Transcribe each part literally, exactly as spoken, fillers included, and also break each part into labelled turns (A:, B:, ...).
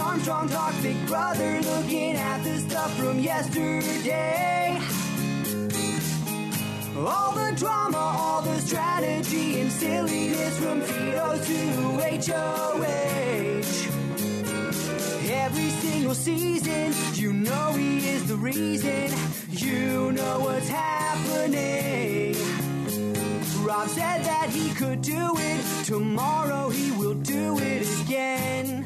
A: Armstrong talk, Big Brother looking at the stuff from yesterday. All the drama, all the strategy and silliness from Fido to H O H. Every single season, you know he is the reason. You know what's happening. Rob said that he could do it. Tomorrow he will do it again.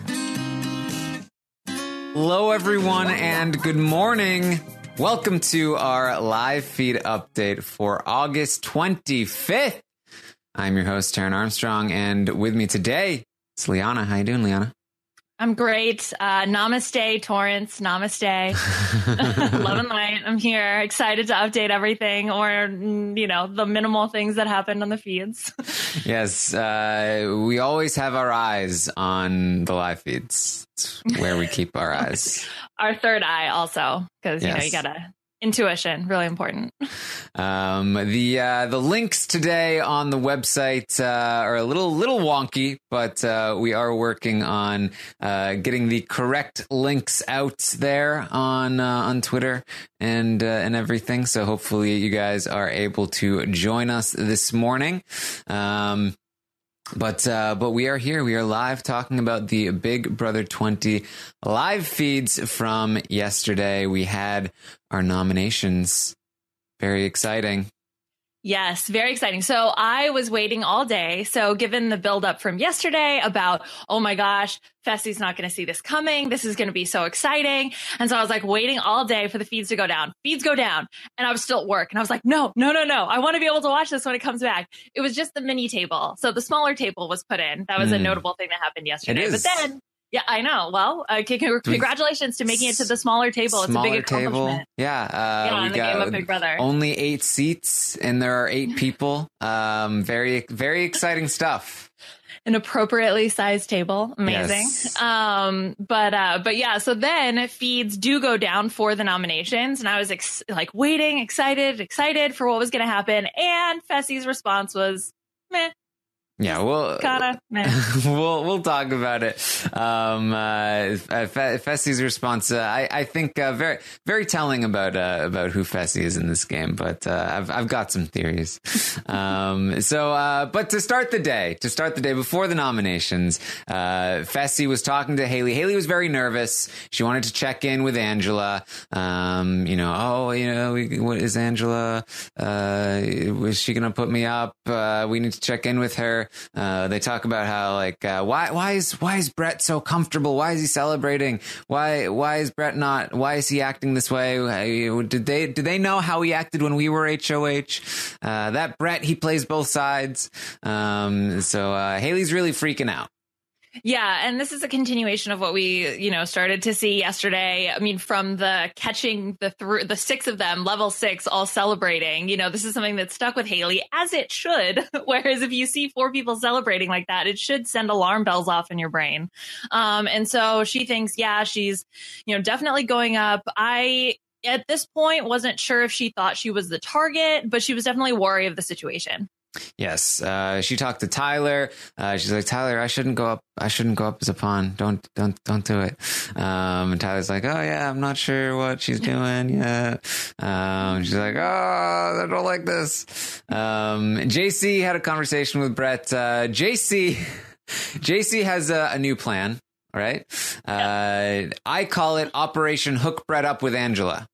B: Hello, everyone, and good morning. Welcome to our live feed update for August twenty-fifth. I'm your host, Taryn Armstrong, and with me today, it's Liana. How you doing, Liana?
C: I'm great. Uh, namaste, Torrance. Namaste. Love and light. I'm here, excited to update everything, or, you know, the minimal things that happened on the feeds.
B: Yes, uh, we always have our eyes on the live feeds. It's where we keep our eyes.
C: Our third eye also, because, you
B: yes.
C: know, you gotta... Intuition, really important.
B: Um, the uh, the links today on the website uh, are a little little wonky, but uh, we are working on uh, getting the correct links out there on uh, on Twitter and uh, and everything. So hopefully you guys are able to join us this morning. Um, But uh, but we are here. We are live talking about the Big Brother twenty live feeds from yesterday. We had our nominations. Very exciting.
C: Yes, very exciting. So I was waiting all day. So given the buildup from yesterday about, oh my gosh, Fessy's not going to see this coming. This is going to be so exciting. And so I was like waiting all day for the feeds to go down. Feeds go down. And I was still at work. And I was like, no, no, no, no. I want to be able to watch this when it comes back. It was just the mini table. So the smaller table was put in. That was mm. a notable thing that happened yesterday. But then... Yeah, I know. Well, uh, c- congratulations to making it to the smaller table. It's
B: smaller
C: a big accomplishment.
B: Table. Yeah, uh,
C: yeah,
B: we
C: in the
B: got
C: game of Big Brother.
B: Only eight seats, and there are eight people. Um, very, very exciting stuff.
C: An appropriately sized table. Amazing.
B: Yes.
C: Um, but, uh, but yeah, so then feeds do go down for the nominations. And I was ex- like waiting, excited, excited for what was going to happen. And Fessy's response was, meh.
B: Yeah, we'll
C: Kinda,
B: we'll we'll talk about it. Um, uh, Fessy's response, uh, I I think, uh, very very telling about uh, about who Fessy is in this game. But uh, I've I've got some theories. Um, so, uh, but to start the day, to start the day before the nominations, uh, Fessy was talking to Haley. Haley was very nervous. She wanted to check in with Angela. Um, you know, oh, you know, we, what is Angela? Uh, is she gonna put me up? Uh, we need to check in with her. Uh, they talk about how like uh, why why is why is Brett so comfortable? Why is he celebrating? Why why is Brett not? Why is he acting this way? Did they did they know how he acted when we were H O H? Uh, that Brett, he plays both sides. Um, so uh, Haley's really freaking out.
C: Yeah, and this is a continuation of what we, you know, started to see yesterday. I mean, from the catching the th- the six of them, level six, all celebrating. You know, this is something that stuck with Haley, as it should. Whereas if you see four people celebrating like that, it should send alarm bells off in your brain. Um, and so she thinks, yeah, she's, you know, definitely going up. I, at this point, wasn't sure if she thought she was the target, but she was definitely wary of the situation.
B: Yes, uh, she talked to Tyler. Uh, she's like, Tyler, I shouldn't go up. I shouldn't go up as a pawn. Don't, don't, don't do it. Um, and Tyler's like, oh yeah, I'm not sure what she's doing yet. Um, she's like, oh, I don't like this. Um, J C had a conversation with Brett. Uh, J C, J C has a, a new plan. All right. Uh, I call it Operation Hook Brett Up with Angela.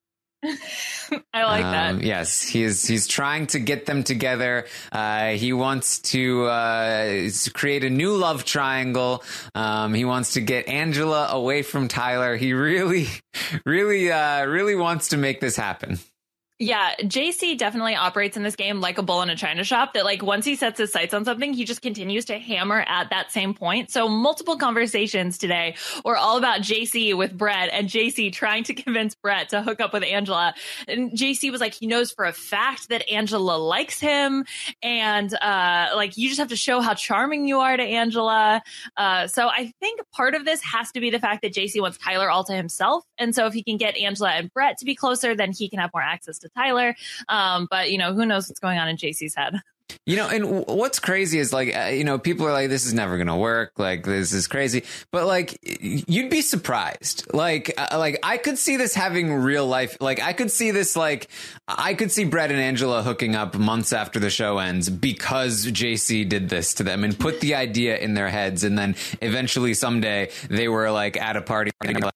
C: I like
B: um,
C: that.
B: Yes, he's he's trying to get them together. Uh, he wants to uh, create a new love triangle. Um, he wants to get Angela away from Tyler. He really, really, uh, really wants to make this happen.
C: Yeah, J C definitely operates in this game like a bull in a china shop, that like once he sets his sights on something, he just continues to hammer at that same point. So multiple conversations today were all about J C with Brett and J C trying to convince Brett to hook up with Angela. And J C was like, he knows for a fact that Angela likes him. And uh, like, you just have to show how charming you are to Angela. Uh, so I think part of this has to be the fact that J C wants Tyler all to himself. And so if he can get Angela and Brett to be closer, then he can have more access to Tyler. Um, but, you know, who knows what's going on in J C's head.
B: You know, and what's crazy is like, uh, you know, people are like, this is never going to work. Like, this is crazy. But like, you'd be surprised. Like, uh, like I could see this having real life. Like, I could see this, like, I could see Brett and Angela hooking up months after the show ends because J C did this to them and put the idea in their heads. And then eventually someday they were like at a party.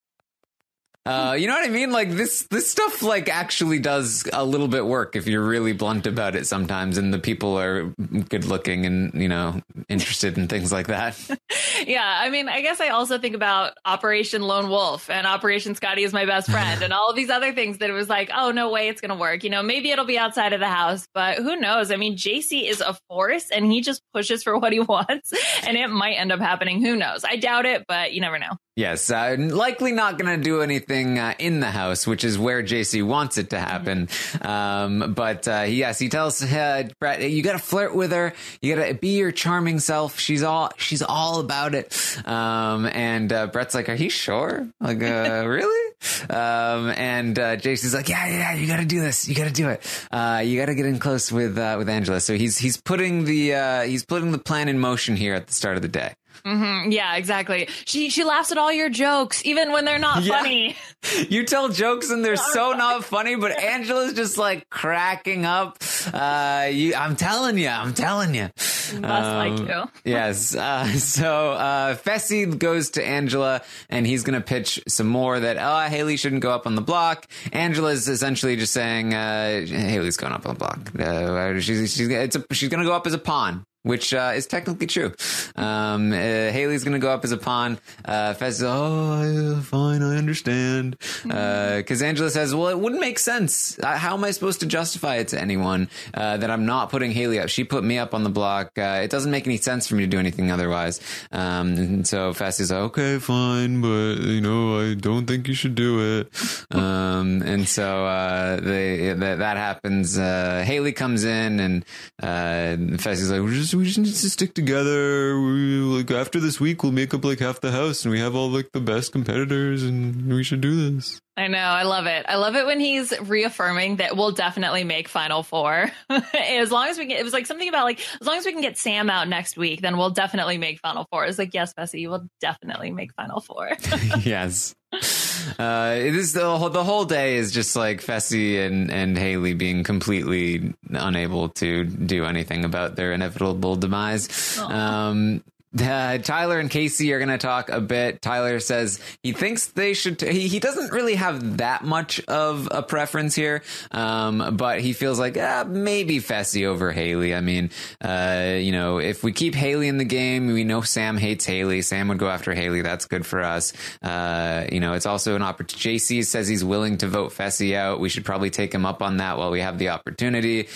B: Uh, you know what I mean? Like this, this stuff like actually does a little bit work if you're really blunt about it sometimes, and the people are good looking and, you know, interested in things like that.
C: Yeah. I mean, I guess I also think about Operation Lone Wolf and Operation Scotty is my best friend and all of these other things that it was like, oh, no way it's going to work. You know, maybe it'll be outside of the house, but who knows? I mean, J C is a force and he just pushes for what he wants and it might end up happening. Who knows? I doubt it, but you never know.
B: Yes, uh, likely not going to do anything uh, in the house, which is where J C wants it to happen. Mm-hmm. Um, but uh, yes, he tells uh, Brett, "You got to flirt with her. You got to be your charming self. She's all she's all about it." Um, and uh, Brett's like, "Are you sure? Like, uh, really?" Um, and uh, J C's like, "Yeah, yeah, you got to do this. You got to do it. Uh, you got to get in close with uh, with Angela." So he's he's putting the uh, he's putting the plan in motion here at the start of the day.
C: Mm-hmm. Yeah, exactly. She she laughs at all your jokes, even when they're not yeah. funny.
B: You tell jokes and they're so not funny, but Angela's just like cracking up. Uh, you, I'm telling you, I'm telling you.
C: Must um, like you.
B: Yes. Uh, so uh, Fessy goes to Angela, and he's going to pitch some more that, oh, Haley shouldn't go up on the block. Angela's essentially just saying, uh, Haley's going up on the block. Uh, she's she's it's a, she's going to go up as a pawn. Which uh, is technically true. Um, uh, Haley's going to go up as a pawn. Uh, Fez says, oh, fine, I understand. Because uh, Angela says, well, it wouldn't make sense. Uh, how am I supposed to justify it to anyone uh, that I'm not putting Haley up? She put me up on the block. Uh, it doesn't make any sense for me to do anything otherwise. Um, and so Fez is like, okay, fine, but, you know, I don't think you should do it. um, and so uh, they, that, that happens. Uh, Haley comes in, and uh, Fez is like, we're just we just need to stick together. We, like after this week, we'll make up like half the house, and we have all like the best competitors, and we should do this.
C: I know. I love it. I love it when he's reaffirming that we'll definitely make Final Four. As long as we get, it was like something about like, as long as we can get Sam out next week, then we'll definitely make Final Four. It's like, yes, Fessy, you will definitely make Final Four.
B: Yes. Uh, it is the whole, the whole day is just like Fessy and, and Haley being completely unable to do anything about their inevitable demise. Aww. Um, Uh, Tyler and Casey are going to talk a bit. Tyler says he thinks they should. T- he he doesn't really have that much of a preference here, um, but he feels like uh, maybe Fessy over Haley. I mean, uh, you know, if we keep Haley in the game, we know Sam hates Haley. Sam would go after Haley. That's good for us. Uh, you know, it's also an opportunity. J C says he's willing to vote Fessy out. We should probably take him up on that while we have the opportunity.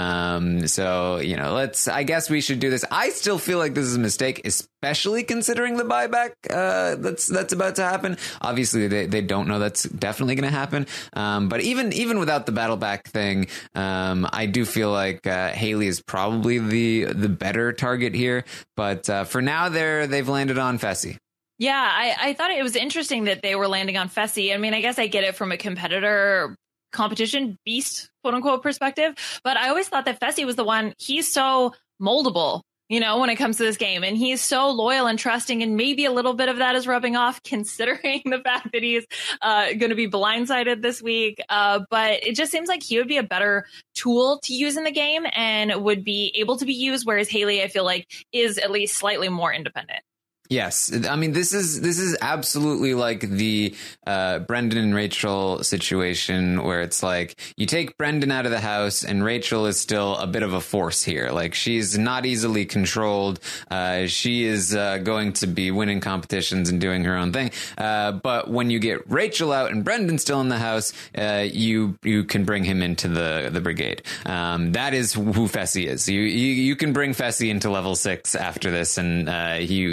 B: Um, so you know, let's. I guess we should do this. I still feel like this is a mistake, especially considering the buyback uh, that's that's about to happen. Obviously, they, they don't know that's definitely going to happen. Um, but even even without the battle back thing, um, I do feel like uh, Haley is probably the the better target here. But uh, for now, they're they've landed on Fessy.
C: Yeah, I, I thought it was interesting that they were landing on Fessy. I mean, I guess I get it from a competitor competition beast, quote unquote, perspective. But I always thought that Fessy was the one. He's so moldable, you know, when it comes to this game. And he's so loyal and trusting. And maybe a little bit of that is rubbing off, considering the fact that he's uh, going to be blindsided this week. Uh, but it just seems like he would be a better tool to use in the game and would be able to be used. Whereas Haley, I feel like, is at least slightly more independent.
B: Yes. I mean, this is this is absolutely like the uh, Brendan and Rachel situation where it's like you take Brendan out of the house and Rachel is still a bit of a force here. Like she's not easily controlled. Uh, she is uh, going to be winning competitions and doing her own thing. Uh, but when you get Rachel out and Brendan still in the house, uh, you you can bring him into the, the brigade. Um, that is who Fessy is. You, you you can bring Fessy into level six after this and uh, you, you will do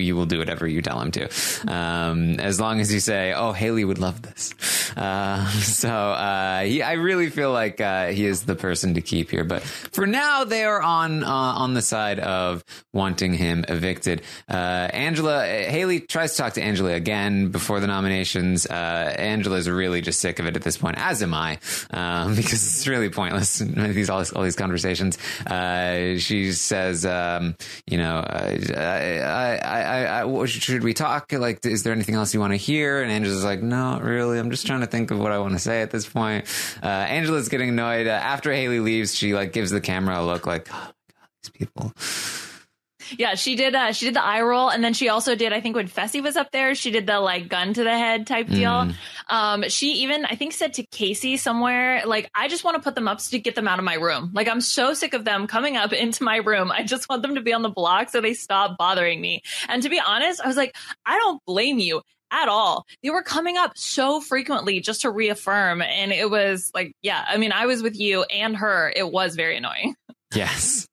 B: whatever you tell him to, um, as long as you say, "Oh, Haley would love this." Uh, so uh, he, I really feel like uh, he is the person to keep here. But for now, they are on uh, on the side of wanting him evicted. Uh, Angela, Haley tries to talk to Angela again before the nominations. Uh, Angela's really just sick of it at this point, as am I, um, because it's really pointless. These all, all these conversations. Uh, she says, um, you know, uh, I, I, I, I, should we talk? Like, is there anything else you want to hear? And Angela's like, no, really. I'm just trying to think of what I want to say at this point. Uh, Angela's getting annoyed. Uh, after Haley leaves, she like gives the camera a look like, oh my God, these people.
C: Yeah, she did. Uh, she did the eye roll, and then she also did. I think when Fessy was up there, she did the like gun to the head type deal. Mm. Um, she even, I think, said to Casey somewhere, like, "I just want to put them up to get them out of my room. Like, I'm so sick of them coming up into my room. I just want them to be on the block so they stop bothering me." And to be honest, I was like, I don't blame you at all. They were coming up so frequently just to reaffirm, and it was like, yeah. I mean, I was with you and her. It was very annoying.
B: Yes.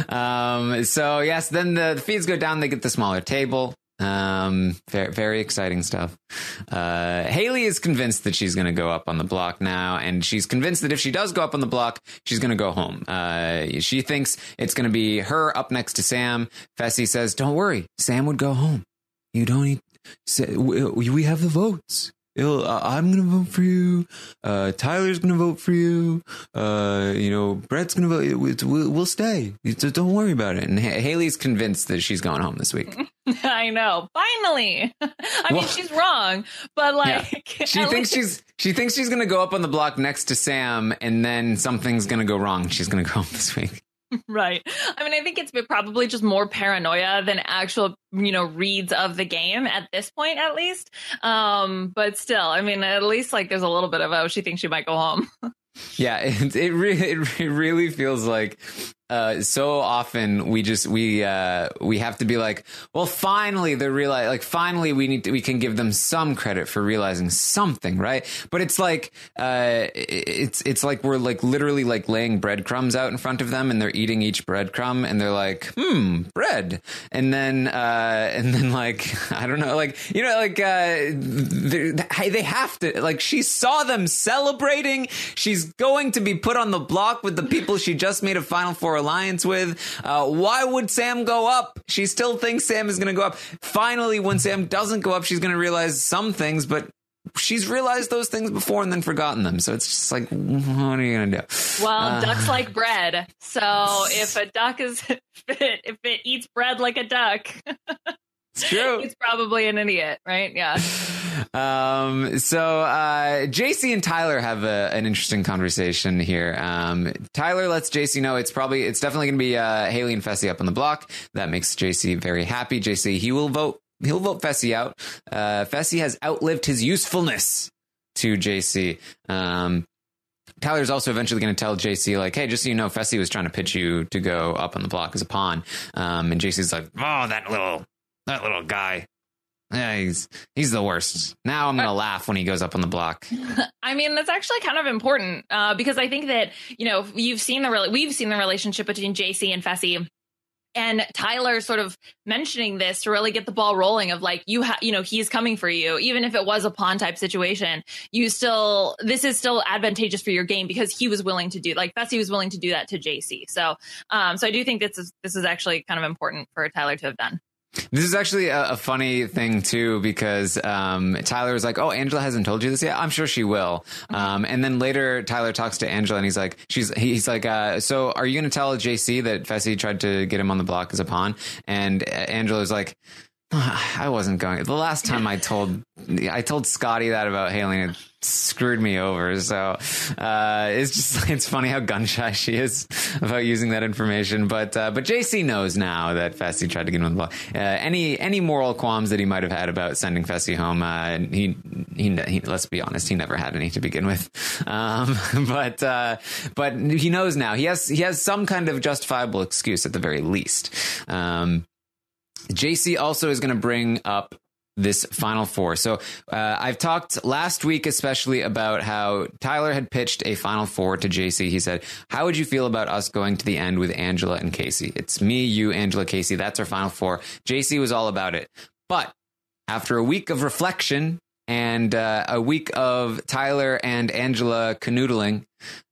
B: Um, so yes, then the, the feeds go down. They get the smaller table. Um, very, very exciting stuff. Uh, Haley is convinced that she's going to go up on the block now. And she's convinced that if she does go up on the block, she's going to go home. Uh, she thinks it's going to be her up next to Sam. Fessy says, don't worry. Sam would go home. You don't need, we, we have the votes. It'll, uh, I'm going to vote for you. Uh, Tyler's going to vote for you. Uh, you know, Brett's going to vote. We'll, we'll stay. Just don't worry about it. And H- Haley's convinced that she's going home this week.
C: I know. Finally. I well, mean, she's wrong, but like,
B: yeah. she thinks least... she's, she thinks she's going to go up on the block next to Sam, and then something's going to go wrong. She's going to go home this week.
C: Right. I mean, I think it's probably just more paranoia than actual, you know, reads of the game at this point, at least. Um, but still, I mean, at least like there's a little bit of, oh, she thinks she might go home.
B: Yeah, it, it really, it really feels like uh, so often we just we uh, we have to be like, well, finally they're realize like finally we need to, we can give them some credit for realizing something, right? But it's like uh, it's it's like we're like literally like laying breadcrumbs out in front of them, and they're eating each breadcrumb, and they're like, hmm, bread, and then uh, and then like I don't know, like you know, like uh, they have to like she saw them celebrating. She's going to be put on the block with the people she just made a Final Four alliance with. Uh, why would Sam go up? She still thinks Sam is going to go up. Finally, when Sam doesn't go up, she's going to realize some things, but she's realized those things before and then forgotten them. So it's just like, what are you going to do?
C: Well, uh, ducks like bread. So if a duck is, if it, if it eats bread like a duck,
B: it's true.
C: It's probably an idiot, right? Yeah.
B: Um, so uh, J C and Tyler have a, an interesting conversation here. Um, Tyler lets J C know it's probably it's definitely going to be uh, Haley and Fessy up on the block. That makes J C very happy. J C he will vote. He'll vote Fessy out. Uh, Fessy has outlived his usefulness to J C. Um, Tyler's also eventually going to tell J C, like, hey, just so you know, Fessy was trying to pitch you to go up on the block as a pawn. Um, and J C's like, oh, that little that little guy. Yeah, he's he's the worst. Now I'm going to laugh when he goes up on the block.
C: I mean, that's actually kind of important uh, because I think that, you know, you've seen the re- we've seen the relationship between J C and Fessy. And Tyler sort of mentioning this to really get the ball rolling of like, you ha- you know, he's coming for you, even if it was a pawn type situation, you still, this is still advantageous for your game because he was willing to do, like Fessy was willing to do that to J C. So, um, so I do think this is, this is actually kind of important for Tyler to have done.
B: This is actually a, a funny thing, too, because um, Tyler was like, oh, Angela hasn't told you this yet. I'm sure she will. Um, and then later, Tyler talks to Angela and he's like, she's he's like, uh, so are you going to tell J C that Fessy tried to get him on the block as a pawn? And Angela's like, oh, I wasn't going. The last time I told I told Scotty that about Haley, and it screwed me over. So uh, it's just it's funny how gun shy she is about using that information. But uh, but J C knows now that Fessy tried to get him on the block. Uh, any any moral qualms that he might have had about sending Fessy home, uh, he, he he let's be honest, he never had any to begin with. Um, but uh, but he knows now. He has he has some kind of justifiable excuse at the very least. Um, J C also is going to bring up this Final Four. So uh, I've talked last week especially about how Tyler had pitched a Final Four to J C. He said, how would you feel about us going to the end with Angela and Casey? It's me, you, Angela, Casey. That's our Final Four. J C was all about it. But after a week of reflection and uh, a week of Tyler and Angela canoodling,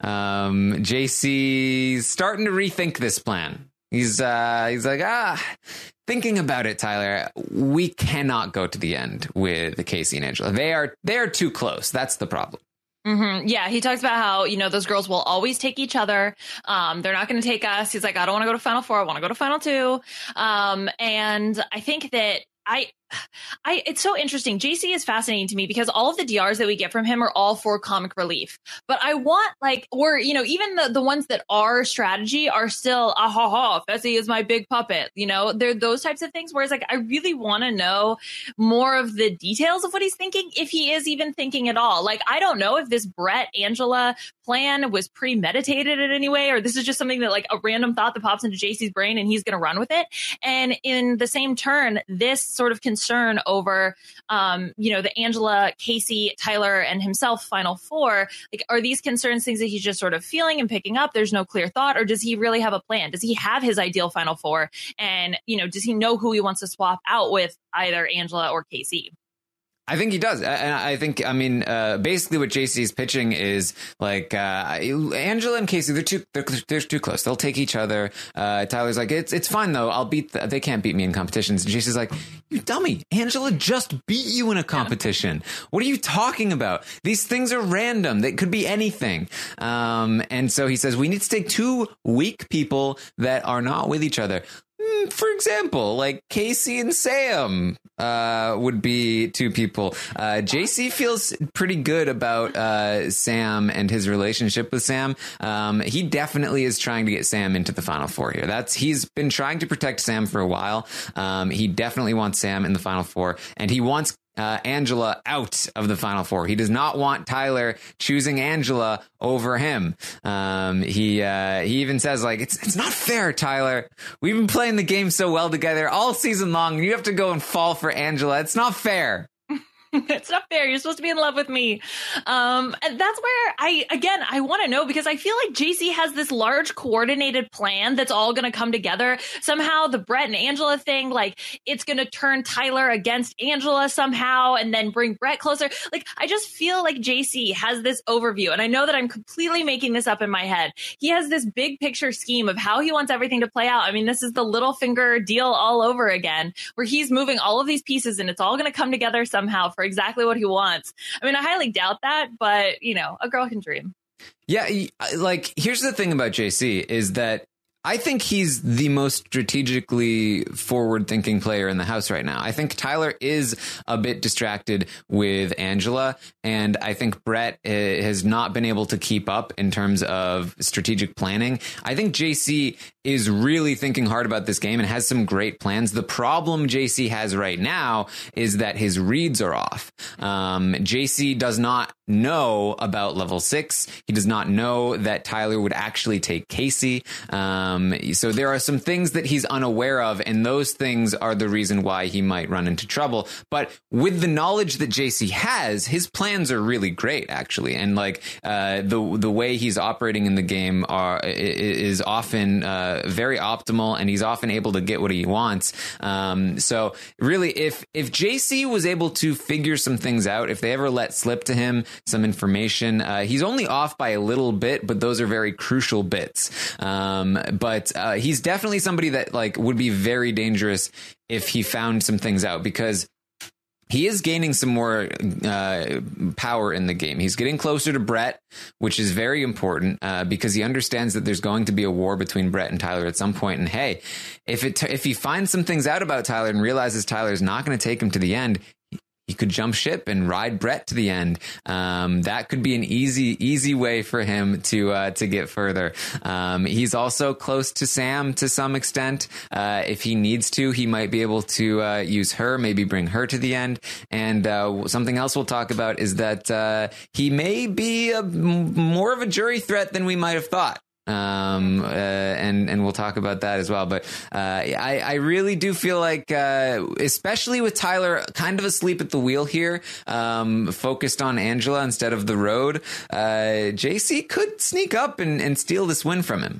B: um, J C's starting to rethink this plan. He's uh, he's like, ah, thinking about it, Tyler, we cannot go to the end with Casey and Angela. They are they are too close. That's the problem.
C: Mm-hmm. Yeah, he talks about how, you know, those girls will always take each other. Um, they're not going to take us. He's like, I don't want to go to Final Four. I want to go to Final Two. Um, and I think that I, I, it's so interesting. J C is fascinating to me because all of the D Rs that we get from him are all for comic relief. But I want like, or, you know, even the, the ones that are strategy are still, ah ha ha, Fessy is my big puppet. You know, they're those types of things. Whereas like, I really want to know more of the details of what he's thinking, if he is even thinking at all. Like, I don't know if this Brett Angela plan was premeditated in any way, or this is just something that like a random thought that pops into J C's brain and he's going to run with it. And in the same turn, this sort of concern over, um, you know, the Angela, Casey, Tyler, and himself Final Four, like, are these concerns things that he's just sort of feeling and picking up? There's no clear thought, or does he really have a plan? Does he have his ideal Final Four? And, you know, does he know who he wants to swap out with, either Angela or Casey?
B: I think he does. And I think, I mean, uh, basically what J C is pitching is like, uh, Angela and Casey, they're too, they're, they're too close. They'll take each other. Uh, Tyler's like, it's, it's fine though. I'll beat, the, they can't beat me in competitions. And J C's like, you dummy. Angela just beat you in a competition. Yeah. What are you talking about? These things are random. They could be anything. Um, and so he says, we need to take two weak people that are not with each other. For example, like Casey and Sam uh, would be two people. Uh, J C feels pretty good about uh, Sam and his relationship with Sam. Um, he definitely is trying to get Sam into the Final Four here. That's he's been trying to protect Sam for a while. Um, he definitely wants Sam in the Final Four, and he wants Uh, Angela out of the Final Four. He does not want Tyler choosing Angela over him. Um, he uh, he even says, like, it's it's not fair, Tyler. We've been playing the game so well together all season long, and you have to go and fall for Angela. It's not fair.
C: It's not fair. You're supposed to be in love with me. Um, and that's where I, again, I want to know, because I feel like J C has this large coordinated plan that's all going to come together. Somehow the Brett and Angela thing, like, it's going to turn Tyler against Angela somehow and then bring Brett closer. Like, I just feel like J C has this overview, and I know that I'm completely making this up in my head. He has this big picture scheme of how he wants everything to play out. I mean, this is the Littlefinger deal all over again, where he's moving all of these pieces and it's all going to come together somehow for exactly what he wants. I mean, I highly doubt that, but, you know, a girl can dream.
B: Yeah, like, here's the thing about J C is that I think he's the most strategically forward-thinking player in the house right now. I think Tyler is a bit distracted with Angela, and I think Brett has not been able to keep up in terms of strategic planning. I think J C is really thinking hard about this game and has some great plans. The problem J C has right now is that his reads are off. Um, J C does not know about level six. He does not know that Tyler would actually take Casey. Um, so there are some things that he's unaware of, and those things are the reason why he might run into trouble. But with the knowledge that J C has, his plans are really great, actually. And like uh, the the way he's operating in the game are is often uh, very optimal, and he's often able to get what he wants. Um, so really, if if J C was able to figure some things out, if they ever let slip to him some information, uh, he's only off by a little bit, but those are very crucial bits. Um, but uh, he's definitely somebody that like would be very dangerous if he found some things out, because he is gaining some more uh, power in the game. He's getting closer to Brett, which is very important uh, because he understands that there's going to be a war between Brett and Tyler at some point. And hey, if it if he finds some things out about Tyler and realizes Tyler's not going to take him to the end, he could jump ship and ride Brett to the end. Um, that could be an easy, easy way for him to uh, to get further. Um, he's also close to Sam to some extent. Uh, if he needs to, he might be able to uh, use her, maybe bring her to the end. And uh, something else we'll talk about is that uh, he may be a, more of a jury threat than we might have thought. Um, uh, and, and we'll talk about that as well. But, uh, I, I really do feel like, uh, especially with Tyler kind of asleep at the wheel here, um, focused on Angela instead of the road, uh, J C could sneak up and, and steal this win from him.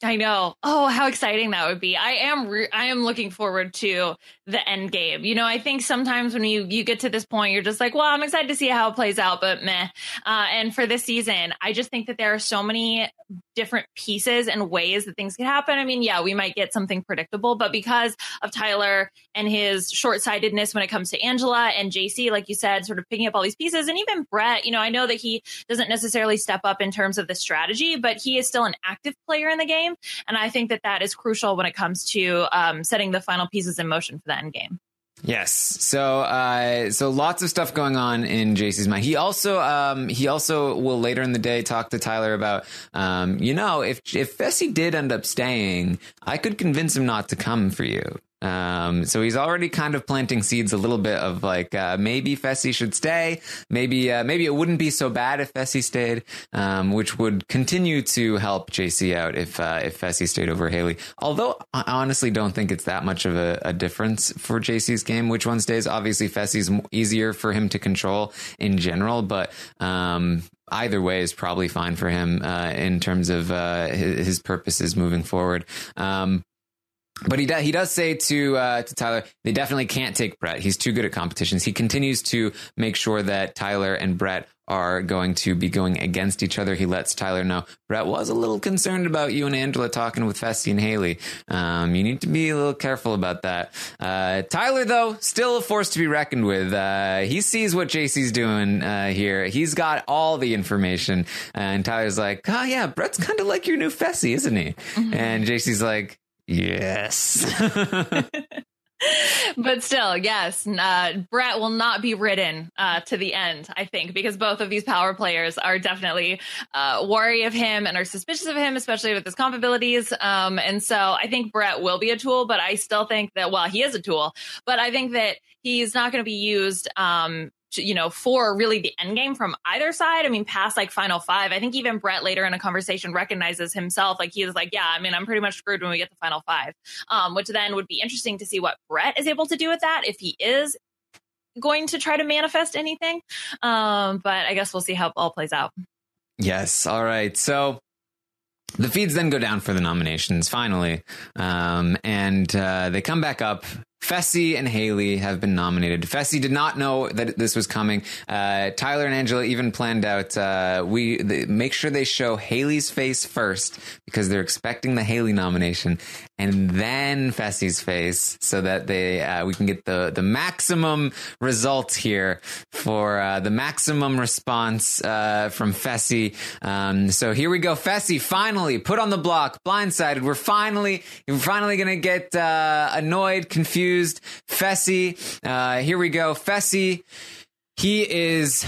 C: I know. Oh, how exciting that would be. I am re- I am looking forward to the end game. You know, I think sometimes when you, you get to this point, you're just like, well, I'm excited to see how it plays out, but meh. Uh, and for this season, I just think that there are so many different pieces and ways that things can happen. I mean, yeah, we might get something predictable, but because of Tyler and his short-sightedness when it comes to Angela and J C, like you said, sort of picking up all these pieces, and even Brett, you know, I know that he doesn't necessarily step up in terms of the strategy, but he is still an active player in the game. And I think that that is crucial when it comes to um, setting the final pieces in motion for the end game.
B: Yes. So, uh, so lots of stuff going on in J C's mind. He also, um, he also will later in the day talk to Tyler about, um, you know, if, if Fessy did end up staying, I could convince him not to come for you. Um, so he's already kind of planting seeds a little bit of like, uh, maybe Fessy should stay. Maybe, uh, maybe it wouldn't be so bad if Fessy stayed, um, which would continue to help J C out if, uh, if Fessy stayed over Haley. Although I honestly don't think it's that much of a, a difference for J C's game, which one stays. Obviously Fessy's easier for him to control in general, but, um, either way is probably fine for him, uh, in terms of, uh, his, his purposes moving forward. Um, But he does, he does say to uh, to Tyler, they definitely can't take Brett. He's too good at competitions. He continues to make sure that Tyler and Brett are going to be going against each other. He lets Tyler know, Brett was a little concerned about you and Angela talking with Fessy and Haley. Um, you need to be a little careful about that. Uh, Tyler, though, still a force to be reckoned with. Uh, he sees what J C's doing uh, here. He's got all the information. And Tyler's like, oh, yeah, Brett's kind of like your new Fessy, isn't he? Mm-hmm. And J C's like, yes.
C: But still, yes, uh, Brett will not be ridden uh, to the end, I think, because both of these power players are definitely uh, wary of him and are suspicious of him, especially with his comp abilities. Um, and so I think Brett will be a tool, but I still think that, well, he is a tool, but I think that he's not going to be used um, to, you know, for really the end game from either side. I mean, past like final five, I think even Brett later in a conversation recognizes himself. Like he is like, yeah, I mean, I'm pretty much screwed when we get to final five, um, which then would be interesting to see what Brett is able to do with that. If he is going to try to manifest anything. Um, but I guess we'll see how it all plays out.
B: Yes. All right. So the feeds then go down for the nominations finally. Um, and uh, they come back up. Fessy and Haley have been nominated. Fessy did not know that this was coming. Uh, Tyler and Angela even planned out, uh, we they, make sure they show Haley's face first because they're expecting the Haley nomination, and then Fessy's face so that they uh, we can get the, the maximum results here for uh, the maximum response uh, from Fessy. Um, so here we go. Fessy finally put on the block, blindsided. We're finally, we're finally going to get uh, annoyed, confused. Fessy, uh, here we go. Fessy, he is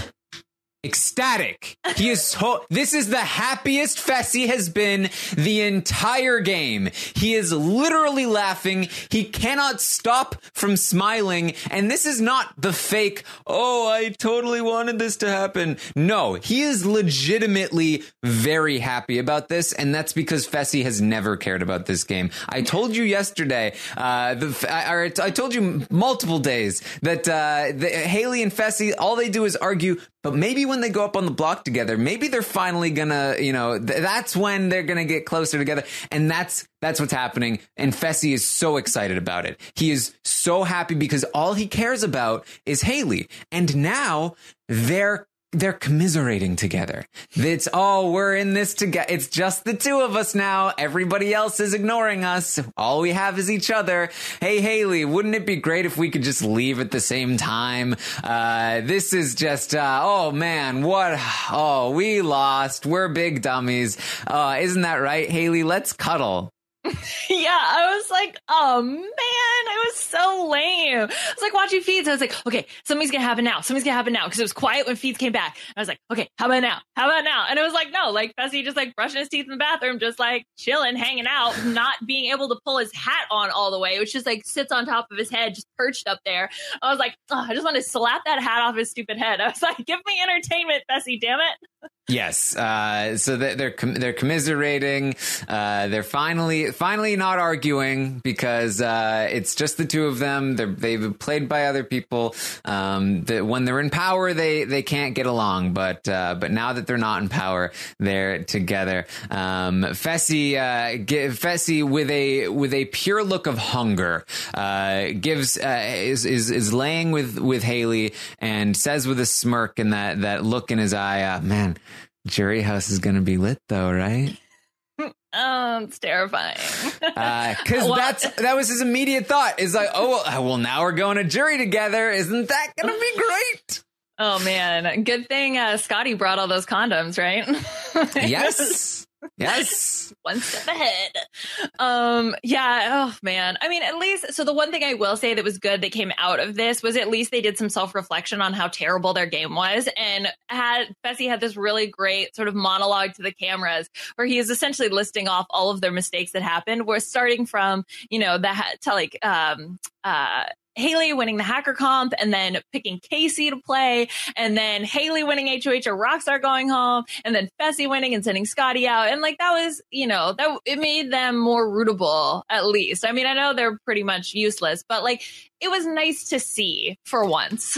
B: ecstatic. He is so, this is the happiest Fessy has been the entire game. He is literally laughing. He cannot stop from smiling. And this is not the fake, oh, I totally wanted this to happen. No, he is legitimately very happy about this. And that's because Fessy has never cared about this game. I told you yesterday, uh, the, I, I told you multiple days that uh, the, Haley and Fessy, all they do is argue. But maybe when they go up on the block together, maybe they're finally gonna, you know, th- that's when they're gonna get closer together. And that's, that's what's happening. And Fessy is so excited about it. He is so happy because all he cares about is Haley. And now they're They're commiserating together. It's, oh, we're in this together. It's just the two of us now. Everybody else is ignoring us. All we have is each other. Hey, Haley, wouldn't it be great if we could just leave at the same time? Uh, this is just, uh, oh man, what? Oh, we lost. We're big dummies. Uh, isn't that right, Haley? Let's cuddle.
C: Yeah, I was like, oh man, it was so lame. I was like watching feeds. I was like, okay, something's gonna happen now. Something's gonna happen now. Because it was quiet when feeds came back. I was like, okay, how about now? How about now? And it was like, no, like Fessy just like brushing his teeth in the bathroom, just like chilling, hanging out, not being able to pull his hat on all the way, which just like sits on top of his head, just perched up there. I was like, oh, I just want to slap that hat off his stupid head. I was like, give me entertainment, Fessy, damn it.
B: Yes. Uh, so they're they're, com- they're commiserating. Uh, they're finally finally not arguing because uh, it's just the two of them. They're, they've been played by other people. Um, that when they're in power, they they can't get along. But uh, but now that they're not in power, they're together. Um, Fessy uh, give, Fessy with a with a pure look of hunger uh, gives uh, is is is laying with with Haley and says with a smirk and that that look in his eye, uh, man. Jury House is going to be lit, though, right?
C: Oh, it's terrifying.
B: Because uh,
C: well,
B: that's that was his immediate thought. Is like, oh, well, now we're going to jury together. Isn't that going to be great?
C: Oh man, good thing uh, Scotty brought all those condoms, right?
B: Yes. Yes.
C: One step ahead. Um, yeah. Oh man. I mean, at least, so the one thing I will say that was good that came out of this was at least they did some self-reflection on how terrible their game was. And had Fessy had this really great sort of monologue to the cameras where he is essentially listing off all of their mistakes that happened. We're starting from, you know, the, to like, um, uh, Haley winning the hacker comp and then picking Casey to play and then Haley winning H O H or Rockstar going home and then Fessy winning and sending Scotty out. And like, that was, you know, that it made them more rootable at least. I mean, I know they're pretty much useless, but like, it was nice to see for once.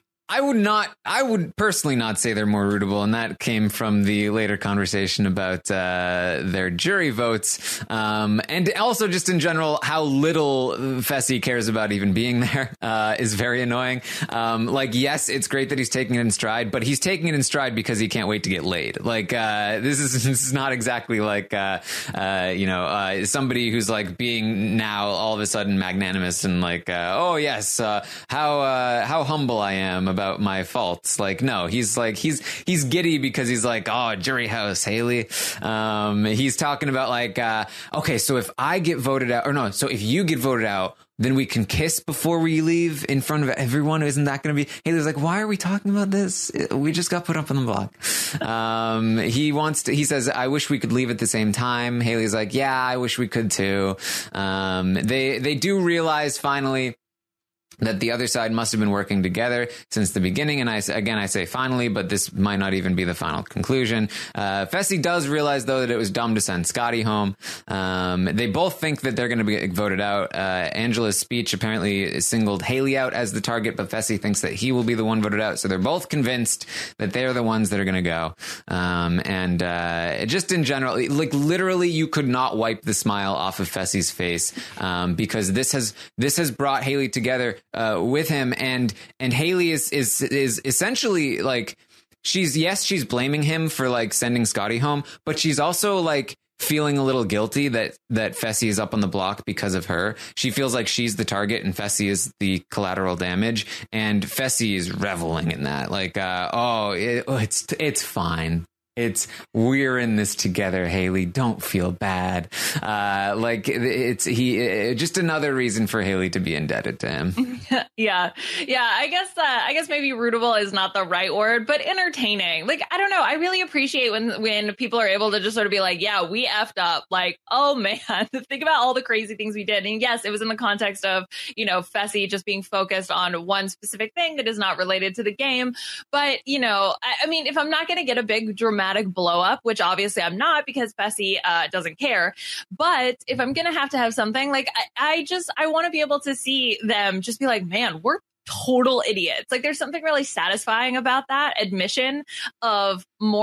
B: I would not, I would personally not say they're more rootable. And that came from the later conversation about uh, their jury votes. Um, and also just in general, how little Fessy cares about even being there uh, is very annoying. Um, like, yes, it's great that he's taking it in stride, but he's taking it in stride because he can't wait to get laid. Like, uh, this is, this is not exactly like, uh, uh, you know, uh, somebody who's like being now all of a sudden magnanimous and like, uh, oh yes, uh, how, uh, how humble I am about about my faults. Like, no, he's like, he's, he's giddy because he's like, oh, jury house, Haley. Um, he's talking about like, uh, okay, so if I get voted out or no, so if you get voted out, then we can kiss before we leave in front of everyone. Isn't that going to be? Haley's like, why are we talking about this? We just got put up on the block. Um, he wants to, he says, I wish we could leave at the same time. Haley's like, yeah, I wish we could too. Um, they, they do realize finally that the other side must have been working together since the beginning. And I, again, I say finally, but this might not even be the final conclusion. Uh, Fessy does realize, though, that it was dumb to send Scotty home. Um, they both think that they're going to be voted out. Uh, Angela's speech apparently singled Haley out as the target, but Fessy thinks that he will be the one voted out. So they're both convinced that they're the ones that are going to go. Um, and uh, just in general, like literally, you could not wipe the smile off of Fessy's face um, because this has this has brought Haley together Uh, with him, and and Haley is is is essentially like she's yes she's blaming him for like sending Scotty home, but she's also like feeling a little guilty that that Fessy is up on the block because of her. She feels like she's the target and Fessy is the collateral damage, and Fessy is reveling in that. Like, uh, oh, it, oh, it's it's fine. It's we're in this together, Haley. Don't feel bad. Uh, like it's he just another reason for Haley to be indebted to him.
C: yeah, yeah. I guess uh, I guess maybe rootable is not the right word, but entertaining. Like I don't know. I really appreciate when when people are able to just sort of be like, yeah, we effed up. Like, oh man, think about all the crazy things we did. And yes, it was in the context of you know Fessy just being focused on one specific thing that is not related to the game. But you know, I, I mean, if I'm not going to get a big dramatic blow up, which obviously I'm not because Fessy uh, doesn't care. But if I'm going to have to have something like I, I just I want to be able to see them just be like, man, we're total idiots. Like there's something really satisfying about that admission of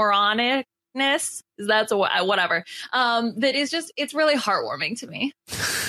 C: moronicness. That's a, whatever. Um, that is just it's really heartwarming to me.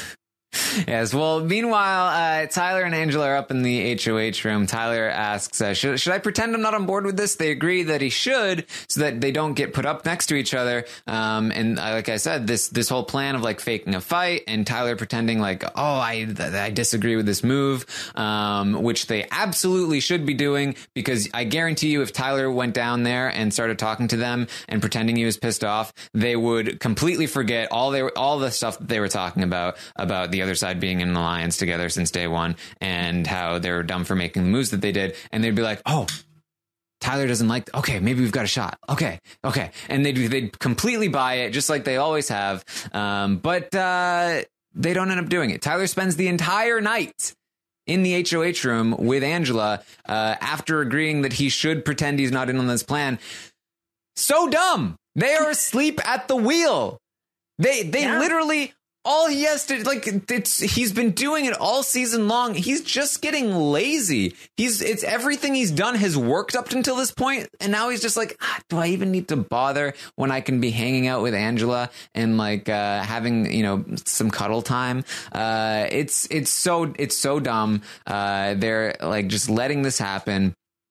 B: Yes. Well, meanwhile, uh, Tyler and Angela are up in the H O H room. Tyler asks, uh, should, should I pretend I'm not on board with this? They agree that he should so that they don't get put up next to each other. Um, and uh, like I said, this this whole plan of like faking a fight and Tyler pretending like, oh, I, I disagree with this move, um, which they absolutely should be doing, because I guarantee you if Tyler went down there and started talking to them and pretending he was pissed off, they would completely forget all they were, all the stuff that they were talking about, about the other side being in an alliance together since day one and how they were dumb for making the moves that they did. And they'd be like, oh, Tyler doesn't like, okay, maybe we've got a shot. Okay. Okay. And they'd, they'd completely buy it just like they always have. Um, but, uh, they don't end up doing it. Tyler spends the entire night in the H O H room with Angela, uh, after agreeing that he should pretend he's not in on this plan. so dumb. They are asleep at the wheel. They they
C: Yeah.
B: literally, all he has to, like, it's, he's been doing it all season long. He's just getting lazy. He's, it's everything he's done has worked up until this point, and now he's just like, ah, do I even need to bother when I can be hanging out with Angela and like uh, having, you know, some cuddle time? Uh, it's it's so it's so dumb. Uh, they're like just letting this happen.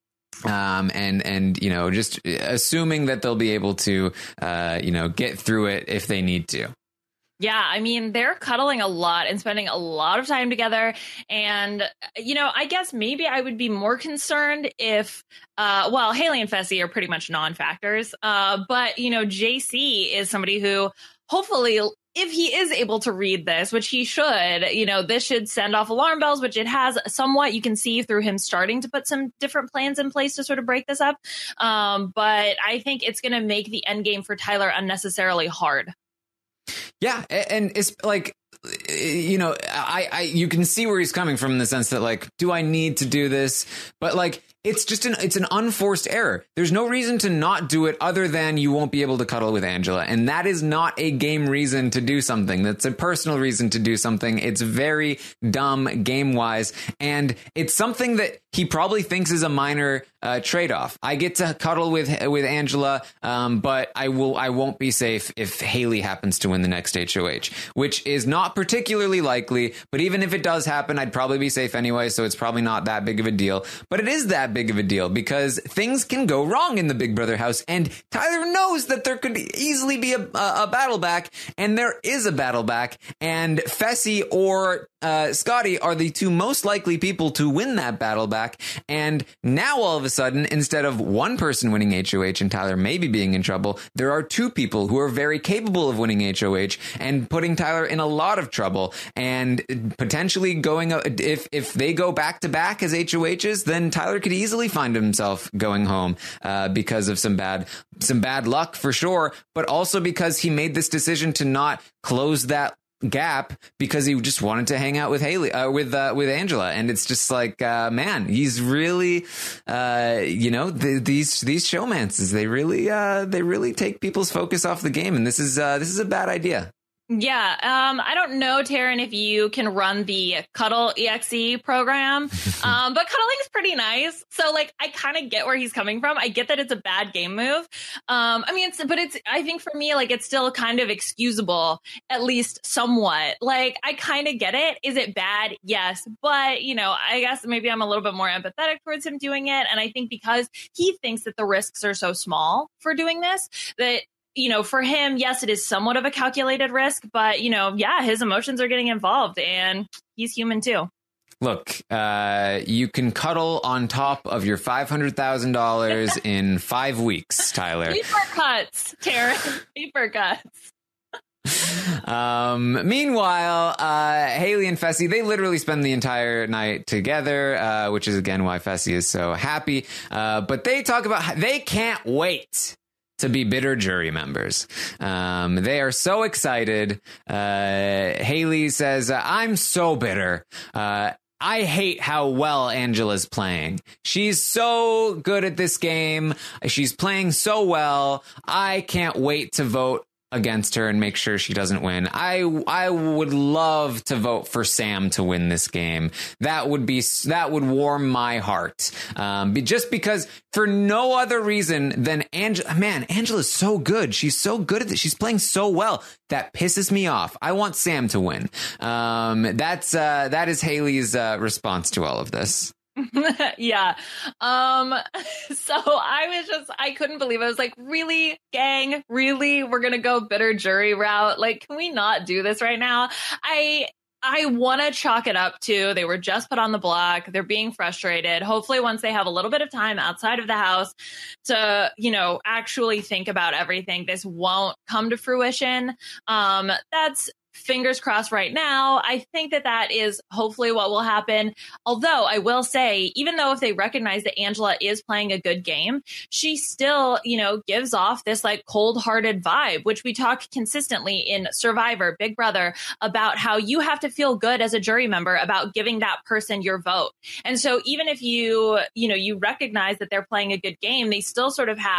B: Um, and, and, you know, just assuming that they'll be able to, uh, you know, get through it if they need to.
C: Yeah, I mean, they're cuddling a lot and spending a lot of time together. And, you know, I guess maybe I would be more concerned if, uh, well, Haley and Fessy are pretty much non-factors. Uh, but, you know, J C is somebody who hopefully, if he is able to read this, which he should, you know, this should send off alarm bells, which it has somewhat. You can see through him starting to put some different plans in place to sort of break this up. Um, but I think it's going to make the end game for Tyler unnecessarily hard.
B: Yeah, and it's like, you know, I, I you can see where he's coming from in the sense that, like, do I need to do this? But like, it's just an it's an unforced error. There's no reason to not do it other than you won't be able to cuddle with Angela. And that is not a game reason to do something. That's a personal reason to do something. It's very dumb game wise. And it's something that he probably thinks is a minor uh, trade off. I get to cuddle with with Angela, um, but I will I won't be safe if Haley happens to win the next H O H, which is not particularly likely. But even if it does happen, I'd probably be safe anyway. So it's probably not that big of a deal. But it is that big of a deal because things can go wrong in the Big Brother house. And Tyler knows that there could easily be a, a, a battle back. And there is a battle back. And Fessy or uh, Scotty are the two most likely people to win that battle back. And now all of a sudden, instead of one person winning H O H and Tyler maybe being in trouble, there are two people who are very capable of winning H O H and putting Tyler in a lot of trouble and potentially going, if if they go back to back as H O Hs, then Tyler could easily find himself going home uh, because of some bad some bad luck for sure, but also because he made this decision to not close that gap because he just wanted to hang out with Haley uh, with uh, with Angela. And it's just like, uh, man, he's really uh, you know, the, these these showmances, they really uh, they really take people's focus off the game, and this is uh, this is a bad idea.
C: Yeah, um, I don't know, Taryn, if you can run the Cuddle E X E program, um, but cuddling is pretty nice. So, like, I kind of get where he's coming from. I get that it's a bad game move. Um, I mean, it's, but it's, I think for me, like, it's still kind of excusable, at least somewhat. Like, I kind of get it. Is it bad? Yes. But, you know, I guess maybe I'm a little bit more empathetic towards him doing it. And I think because he thinks that the risks are so small for doing this, that, you know, for him, yes, it is somewhat of a calculated risk, but, you know, yeah, his emotions are getting involved and he's human too.
B: Look, uh, you can cuddle on top of your five hundred thousand dollars in five weeks, Tyler.
C: Paper cuts, Taryn. Paper cuts.
B: Um, meanwhile, uh, Haley and Fessy, they literally spend the entire night together, uh, which is, again, why Fessy is so happy. Uh, but they talk about how they can't wait to be bitter jury members. Um, they are so excited. Uh, Haley says, I'm so bitter. Uh, I hate how well Angela's playing. She's so good at this game. She's playing so well. I can't wait to vote against her and make sure she doesn't win. I I would love to vote for Sam to win this game. That would be that would warm my heart. Um, just because, for no other reason than Angela. Man, Angela's so good. She's so good at this. She's playing so well. That pisses me off. I want Sam to win. Um, that's uh, that is Haley's uh, response to all of this.
C: Yeah. Um, so I was just, I couldn't believe it. I was like, really, gang? Really? We're going to go bitter jury route? Like, can we not do this right now? I, I want to chalk it up to they were just put on the block. They're being frustrated. Hopefully, once they have a little bit of time outside of the house to, you know, actually think about everything, this won't come to fruition. Um, that's fingers crossed right now. I think that that is hopefully what will happen. Although I will say, even though if they recognize that Angela is playing a good game, she still, you know, gives off this like cold hearted vibe, which we talk consistently in Survivor, Big Brother, about how you have to feel good as a jury member about giving that person your vote. And so even if you, you know, you recognize that they're playing a good game, they still sort of have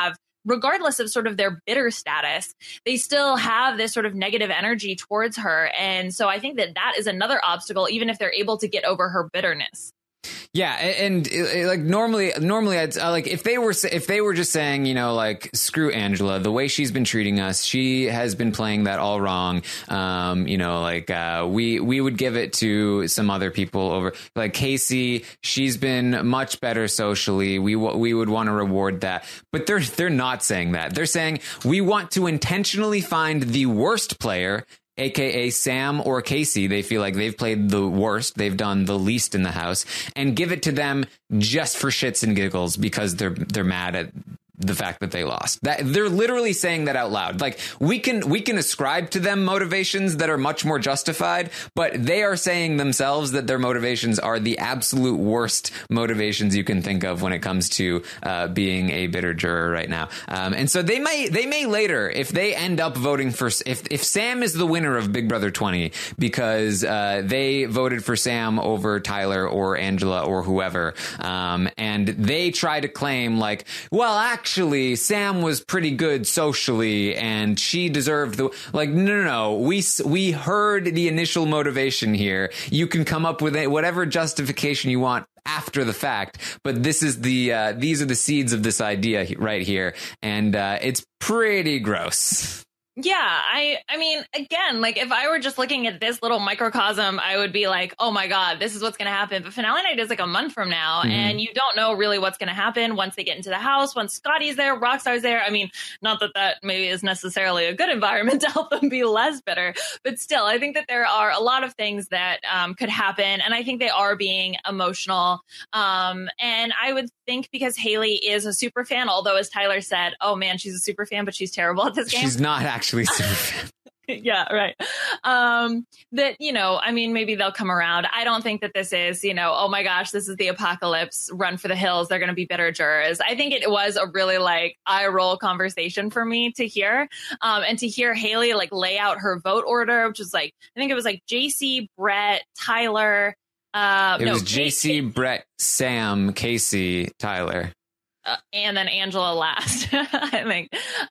C: regardless of sort of their bitter status, they still have this sort of negative energy towards her. And so I think that that is another obstacle, even if they're able to get over her bitterness.
B: Yeah, and, and like normally, normally I'd uh, like if they were if they were just saying, you know, like screw Angela, the way she's been treating us, she has been playing that all wrong. Um, you know, like uh, we we would give it to some other people over, like Casey. She's been much better socially. We we would want to reward that, but they're they're not saying that. They're saying we want to intentionally find the worst player, A K A Sam or Casey. They feel like they've played the worst. They've done the least in the house, and give it to them just for shits and giggles because they're they're mad at the fact that they lost. That they're literally saying that out loud. Like we can we can ascribe to them motivations that are much more justified, but they are saying themselves that their motivations are the absolute worst motivations you can think of when it comes to uh, being a bitter juror right now. Um, and so they may they may later, if they end up voting for if if Sam is the winner of Big Brother twenty because uh, they voted for Sam over Tyler or Angela or whoever, um, and they try to claim like, well, actually. Actually, Sam was pretty good socially, and she deserved the like. No, no, no. We we heard the initial motivation here. You can come up with whatever justification you want after the fact, but this is the uh, these are the seeds of this idea right here, and uh, it's pretty gross.
C: Yeah, I I mean, again, like if I were just looking at this little microcosm, I would be like, oh my God, this is what's going to happen. But finale night is like a month from now, mm-hmm. and you don't know really what's going to happen once they get into the house, once Scotty's there, Rockstar's there. I mean, not that that maybe is necessarily a good environment to help them be less bitter, but still, I think that there are a lot of things that um, could happen, and I think they are being emotional. Um, and I would think because Haley is a super fan, although as Tyler said, oh man, she's a super fan, but she's terrible at this game.
B: She's not actually. Actually super fan.
C: Yeah, right. Um, that, you know, I mean, maybe they'll come around. I don't think that this is, you know, oh my gosh, this is the apocalypse, run for the hills. They're going to be bitter jurors. I think it was a really like eye roll conversation for me to hear. Um, and to hear Haley like lay out her vote order, which is like, I think it was like J C, Brett, Tyler. Uh,
B: it
C: no,
B: was J C, Brett, Sam, Casey, Tyler.
C: Uh, and then Angela last, I think,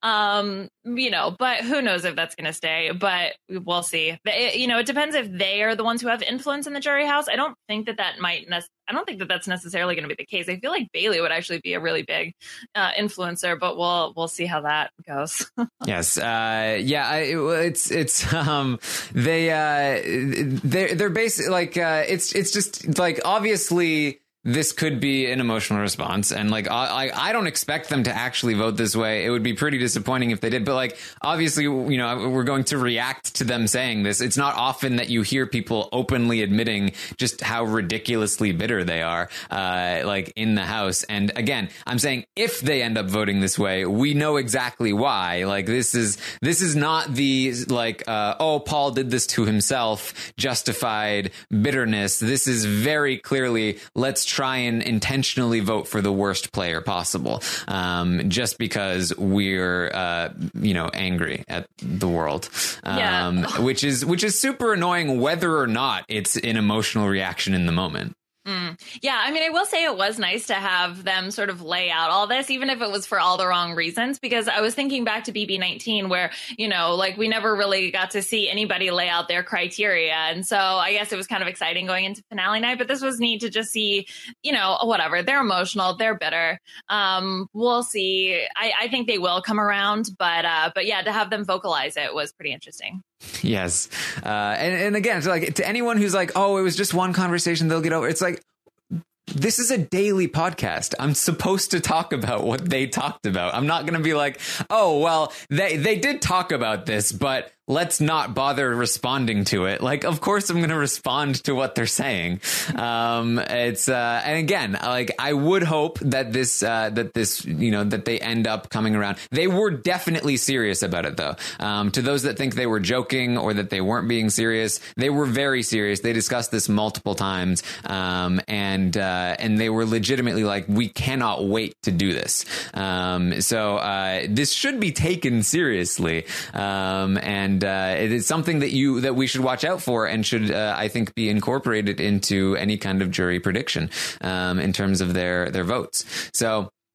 C: um, you know, but who knows if that's going to stay, but we'll see. It, you know, it depends if they are the ones who have influence in the jury house. I don't think that that might, ne- I don't think that that's necessarily going to be the case. I feel like Bailey would actually be a really big uh, influencer, but we'll, we'll see how that goes. Yes.
B: Uh, yeah, I, it's, it's, um, they, uh, they're, they're basically like, uh, it's, it's just like, obviously, this could be an emotional response, and like I, I don't expect them to actually vote this way. It would be pretty disappointing if they did, but like obviously, you know, we're going to react to them saying this. It's not often that you hear people openly admitting just how ridiculously bitter they are, uh, like in the house. And again, I'm saying if they end up voting this way, we know exactly why. Like this is this is not the like uh, oh, Paul did this to himself justified bitterness. This is very clearly let's try and intentionally vote for the worst player possible, um, just because we're, uh, you know, angry at the world, um, yeah. which is which is super annoying, whether or not it's an emotional reaction in the moment.
C: Mm. Yeah, I mean, I will say it was nice to have them sort of lay out all this, even if it was for all the wrong reasons, because I was thinking back to B B nineteen where, you know, like we never really got to see anybody lay out their criteria. And so I guess it was kind of exciting going into finale night, but this was neat to just see, you know, whatever. They're emotional. They're bitter. Um, we'll see. I, I think they will come around, but uh, but yeah, to have them vocalize it was pretty interesting.
B: Yes. Uh, and, and again, so like to anyone who's like, oh, it was just one conversation, they'll get over. It's like, this is a daily podcast. I'm supposed to talk about what they talked about. I'm not going to be like, oh, well, they, they did talk about this, but let's not bother responding to it. Like, of course, I'm going to respond to what they're saying. Um, it's uh, and again, like I would hope that this uh, that this, you know, that they end up coming around. They were definitely serious about it, though. Um, to those that think they were joking or that they weren't being serious, they were very serious. They discussed this multiple times, um, and uh, and they were legitimately like, we cannot wait to do this. Um, so uh, this should be taken seriously, um, and. And uh, it is something that you that we should watch out for and should, uh, I think, be incorporated into any kind of jury prediction um, in terms of their their votes. So.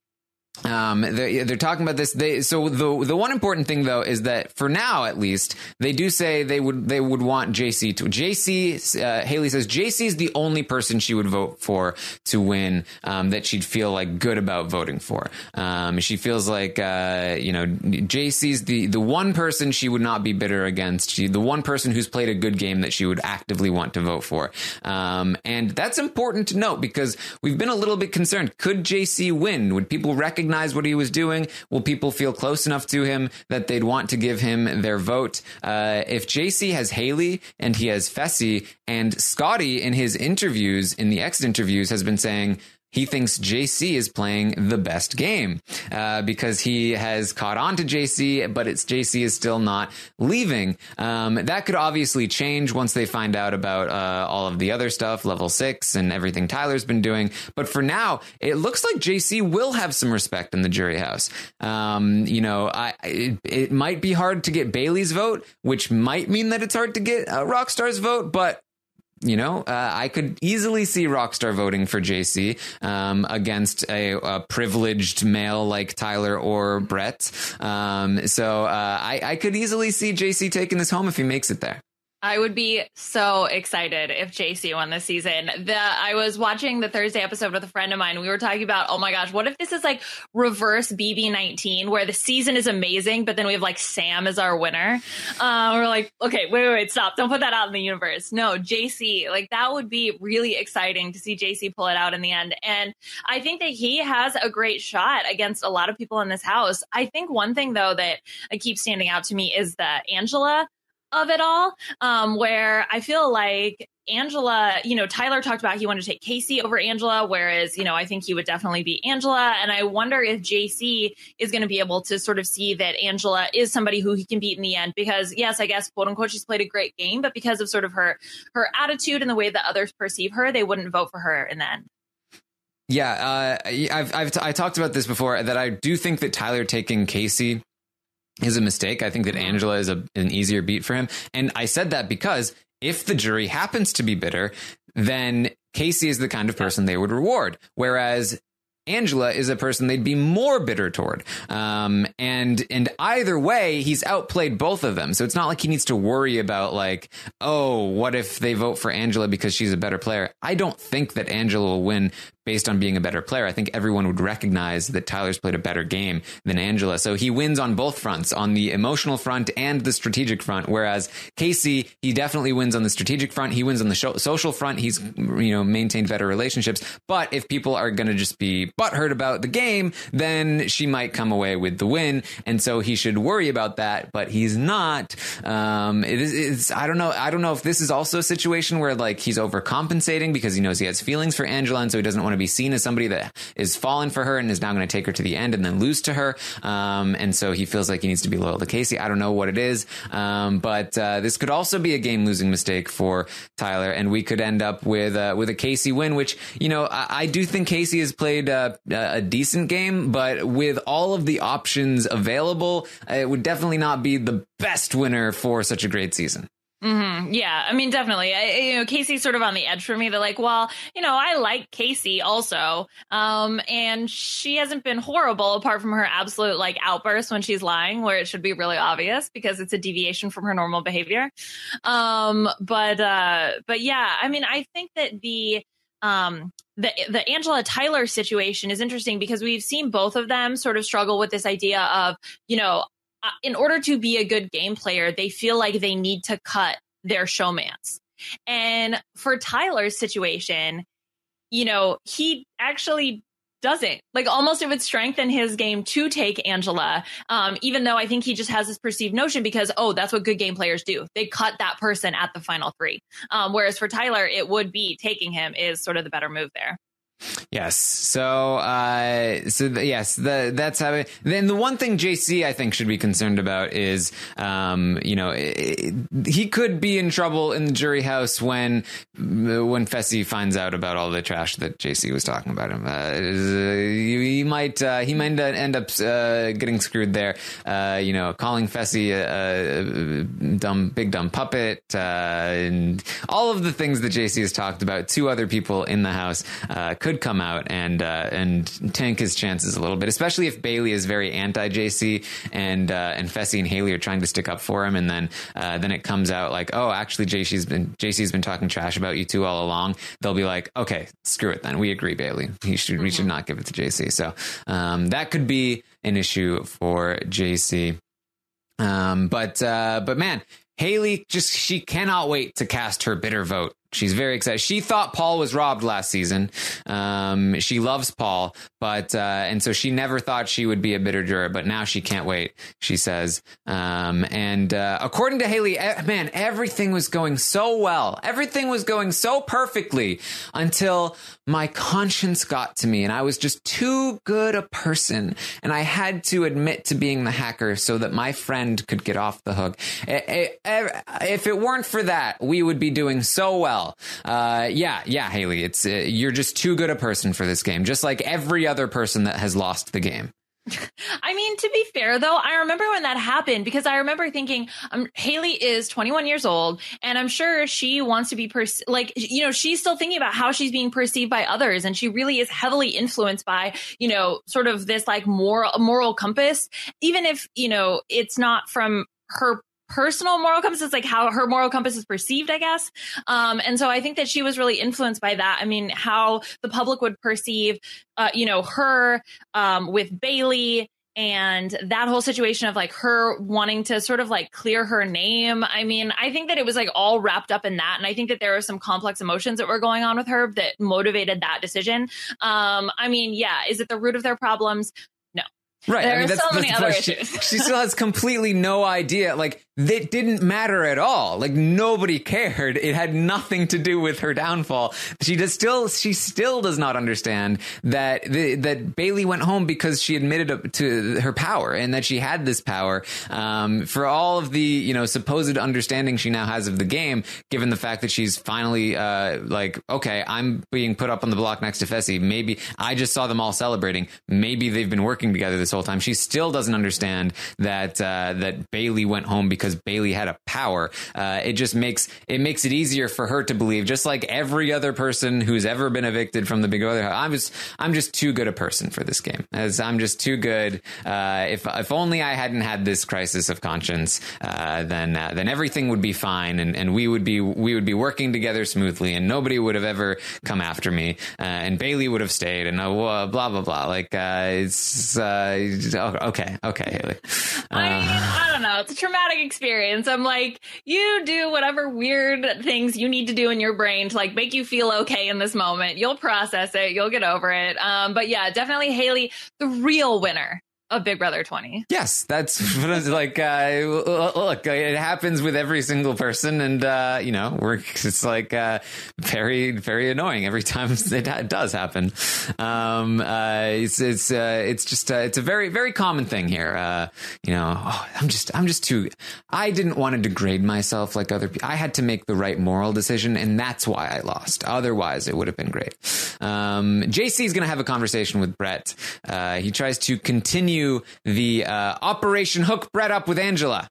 B: Um, they're, they're talking about this. They, so the the one important thing though is that for now, at least, they do say they would they would want J C to. J C uh, Haley says J C is the only person she would vote for to win. Um, that she'd feel like good about voting for. Um, she feels like uh, you know J C's the the one person she would not be bitter against. She the one person who's played a good game that she would actively want to vote for. Um, and that's important to note because we've been a little bit concerned. Could J C win? Would people recognize recognize what he was doing? Will people feel close enough to him that they'd want to give him their vote? Uh, if J C has Haley and he has Fessy, and Scotty in his interviews, in the exit interviews, has been saying he thinks J C is playing the best game uh, because he has caught on to J C, but it's J C is still not leaving. Um, that could obviously change once they find out about uh, all of the other stuff, level six and everything Tyler's been doing. But for now, it looks like J C will have some respect in the jury house. Um, you know, I, it, it might be hard to get Bailey's vote, which might mean that it's hard to get uh, Rockstar's vote, but You know, uh, I could easily see Rockstar voting for J C um, against a, a privileged male like Tyler or Brett. Um, so uh, I, I could easily see J C taking this home if he makes it there.
C: I would be so excited if J C won this season. The I was watching the Thursday episode with a friend of mine. We were talking about, oh my gosh, what if this is like reverse B B nineteen, where the season is amazing, but then we have like Sam as our winner. Uh, we're like, okay, wait, wait, wait, stop. Don't put that out in the universe. No, J C, like that would be really exciting to see J C pull it out in the end. And I think that he has a great shot against a lot of people in this house. I think one thing, though, that keeps standing out to me is the Angela of it all, um, where I feel like Angela, you know, Tyler talked about he wanted to take Casey over Angela, whereas, you know, I think he would definitely be Angela. And I wonder if J C is going to be able to sort of see that Angela is somebody who he can beat in the end, because yes, I guess, quote unquote, she's played a great game, but because of sort of her, her attitude and the way that others perceive her, they wouldn't vote for her in the end.
B: Yeah. Uh, I've, I've, t- I talked about this before, that I do think that Tyler taking Casey is a mistake. I think that Angela is a, an easier beat for him. And I said that because if the jury happens to be bitter, then Casey is the kind of person they would reward. Whereas Angela is a person they'd be more bitter toward. Um, and, and either way, he's outplayed both of them. So it's not like he needs to worry about like, oh, what if they vote for Angela because she's a better player? I don't think that Angela will win based on being a better player. I think everyone would recognize that Tyler's played a better game than Angela. So he wins on both fronts, on the emotional front and the strategic front. Whereas Casey, he definitely wins on the strategic front. He wins on the sh- social front. He's, you know, maintained better relationships. But if people are going to just be butthurt about the game, then she might come away with the win. And so he should worry about that, but he's not. Um, it is, it's, I don't know. I don't know if this is also a situation where like he's overcompensating because he knows he has feelings for Angela. And so he doesn't want to be seen as somebody that is fallen for her and is now going to take her to the end and then lose to her. Um, and so he feels like he needs to be loyal to Casey. I don't know what it is. Um, but, uh, this could also be a game losing mistake for Tyler. And we could end up with, uh, with a Casey win, which, you know, I, I do think Casey has played uh, a decent game, but with all of the options available, it would definitely not be the best winner for such a great season.
C: Mm-hmm. Yeah, I mean, definitely. I, you know, Casey's sort of on the edge for me. They're like, well, you know, I like Casey also. Um, and she hasn't been horrible apart from her absolute like outburst when she's lying, where it should be really obvious because it's a deviation from her normal behavior. Um, but, uh, but yeah, I mean, I think that the, um, the, the Angela Tyler situation is interesting because we've seen both of them sort of struggle with this idea of, you know, Uh, in order to be a good game player, they feel like they need to cut their showmance. And for Tyler's situation, you know, he actually doesn't. Like, almost it would strengthen his game to take Angela, um, even though I think he just has this perceived notion because, oh, that's what good game players do. They cut that person at the final three. Um, whereas for Tyler, it would be taking him is sort of the better move there.
B: Yes. So, uh, so the, yes, the, that's how it, then the one thing J C I think should be concerned about is, um, you know, it, he could be in trouble in the jury house when, when Fessy finds out about all the trash that J C was talking about him. Uh, he, he might, uh, he might end up, uh, getting screwed there. Uh, you know, calling Fessy a, a dumb, big dumb puppet, uh, and all of the things that J C has talked about to other people in the house, uh, could could come out and uh, and tank his chances a little bit, especially if Bailey is very anti J C and uh, and Fessy and Haley are trying to stick up for him, and then uh, then it comes out like, oh, actually J C's been J C's been talking trash about you two all along. They'll be like, okay, screw it then. We agree, Bailey. He should mm-hmm. we should not give it to J C. So um, that could be an issue for J C. Um, but uh, but man, Haley just she cannot wait to cast her bitter vote. She's very excited. She thought Paul was robbed last season. Um, she loves Paul, but uh, and so she never thought she would be a bitter juror. But now she can't wait. She says, um, and uh, according to Haley, man, everything was going so well. Everything was going so perfectly until my conscience got to me, and I was just too good a person, and I had to admit to being the hacker so that my friend could get off the hook. If it weren't for that, we would be doing so well. Uh, yeah, yeah, Haley, it's uh, you're just too good a person for this game, just like every other person that has lost the game.
C: I mean, to be fair, though, I remember when that happened because I remember thinking um, Haley is twenty-one years old and I'm sure she wants to be perce- like, you know, she's still thinking about how she's being perceived by others. And she really is heavily influenced by, you know, sort of this like moral moral compass, even if, you know, it's not from her personal moral compass. It's like how her moral compass is perceived, I guess. Um, and so I think that she was really influenced by that. I mean, how the public would perceive, uh, you know, her um, with Bailey and that whole situation of like her wanting to sort of like clear her name. I mean, I think that it was like all wrapped up in that. And I think that there were some complex emotions that were going on with her that motivated that decision. Um, I mean, yeah, is it the root of their problems? No.
B: Right.
C: There
B: I mean,
C: are
B: that's,
C: so
B: that's
C: many
B: the
C: other
B: question.
C: issues.
B: She still has completely no idea. Like, it didn't matter at all. Like, nobody cared. It had nothing to do with her downfall. She does still, she still does not understand that the, that Bailey went home because she admitted to her power and that she had this power. Um, for all of the, you know, supposed understanding she now has of the game, given the fact that she's finally, uh, like, okay, I'm being put up on the block next to Fessy. Maybe I just saw them all celebrating. Maybe they've been working together this whole time. She still doesn't understand that, uh, that Bailey went home because Bailey had a power. Uh, it just makes it makes it easier for her to believe, just like every other person who's ever been evicted from the Big Brother. I'm just I'm just too good a person for this game. As I'm just too good. Uh, if if only I hadn't had this crisis of conscience, uh, then uh, then everything would be fine, and, and we would be we would be working together smoothly, and nobody would have ever come after me, uh, and Bailey would have stayed, and uh, blah blah blah. Like uh, it's uh, okay, okay, Haley. Uh,
C: I mean, I don't know. It's a traumatic experience. I'm like, you do whatever weird things you need to do in your brain to like make you feel okay in this moment. You'll process it. You'll get over it. Um, but yeah, definitely Haley, the real winner of Big Brother twenty.
B: Yes, that's like, uh, look, it happens with every single person. And, uh, you know, we're, it's like uh, very, very annoying every time it does happen. Um, uh, it's it's uh, it's just uh, it's a very, very common thing here. Uh, you know, oh, I'm just I'm just too I didn't want to degrade myself like other people. I had to make the right moral decision. And that's why I lost. Otherwise, it would have been great. Um, J C is going to have a conversation with Brett. Uh, he tries to continue the uh, Operation Hook Brett up with Angela.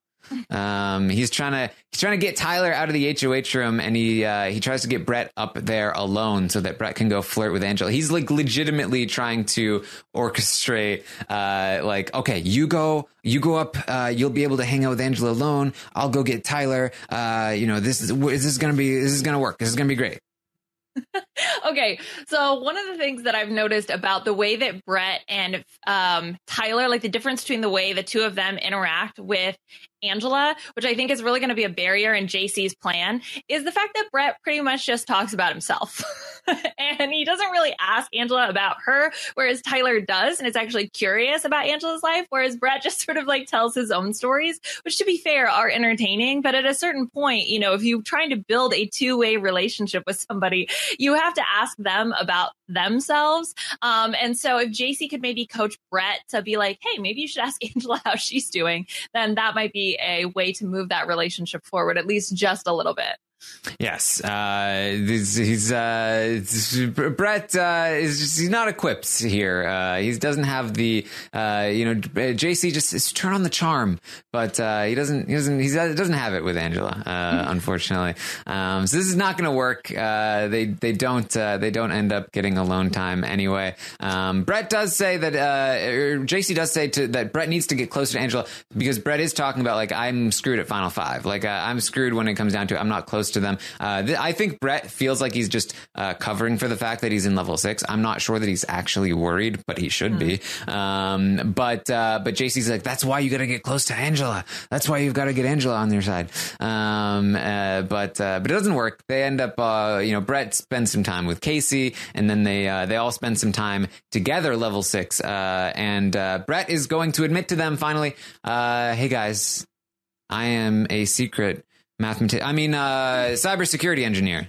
B: Um, he's trying to he's trying to get Tyler out of the H O H room, and he uh, he tries to get Brett up there alone so that Brett can go flirt with Angela. He's like legitimately trying to orchestrate, uh, like, okay, you go you go up, uh, you'll be able to hang out with Angela alone. I'll go get Tyler. Uh, you know, this is this is gonna be this is gonna work. This is gonna be great.
C: Okay, so one of the things that I've noticed about the way that Brett and um, Tyler, like the difference between the way the two of them interact with Angela, which I think is really going to be a barrier in J C's plan, is the fact that Brett pretty much just talks about himself. And he doesn't really ask Angela about her, whereas Tyler does, and is actually curious about Angela's life, whereas Brett just sort of like tells his own stories, which to be fair are entertaining. But at a certain point, you know, if you're trying to build a two-way relationship with somebody, you have to ask them about themselves. Um, and so if J C could maybe coach Brett to be like, hey, maybe you should ask Angela how she's doing, then that might be a way to move that relationship forward, at least just a little bit.
B: Yes, uh, this, he's uh, this, Brett uh, is just, he's not equipped here. Uh, he doesn't have the uh, you know J C just, just turn on the charm, but uh, he doesn't he doesn't he doesn't have it with Angela, uh, unfortunately. Um, so this is not going to work. Uh, they they don't uh, they don't end up getting alone time anyway. Um, Brett does say that uh, J C does say to, that Brett needs to get closer to Angela because Brett is talking about like I'm screwed at Final Five, like uh, I'm screwed when it comes down to it. I'm not close to them. Uh, th- I think Brett feels like he's just uh, covering for the fact that he's in level six. I'm not sure that he's actually worried, but he should mm. be. Um, but uh, but J C's like, that's why you got to get close to Angela. That's why you've got to get Angela on your side. Um, uh, but uh, but it doesn't work. They end up, uh, you know, Brett spends some time with Casey, and then they uh, they all spend some time together, level six. Uh, and uh, Brett is going to admit to them finally, uh, hey guys, I am a secret mathematician. I mean, uh, cybersecurity engineer.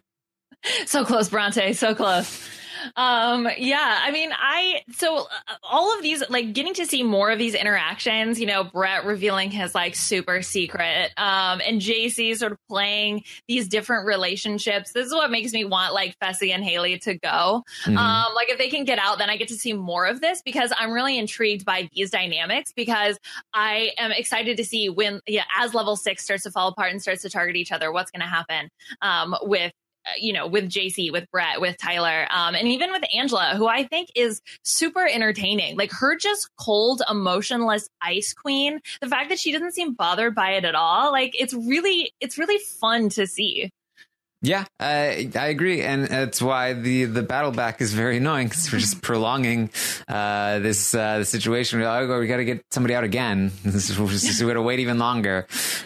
C: So close, Bronte. So close. Um, yeah, I mean, I, so uh, all of these, like getting to see more of these interactions, you know, Brett revealing his like super secret, um, and J C sort of playing these different relationships. This is what makes me want like Fessy and Haley to go. Mm-hmm. Um, like if they can get out, then I get to see more of this because I'm really intrigued by these dynamics because I am excited to see when, yeah, as level six starts to fall apart and starts to target each other, what's going to happen, um, with, you know, with J C, with Brett, with Tyler, um, and even with Angela, who I think is super entertaining. Like her just cold, emotionless ice queen. The fact that she doesn't seem bothered by it at all. Like it's really, it's really fun to see.
B: Yeah, uh, I agree. And that's why the, the battle back is very annoying because we're just prolonging uh, this uh, the situation. We're like, oh, we got to get somebody out again. This is, we got to wait even longer.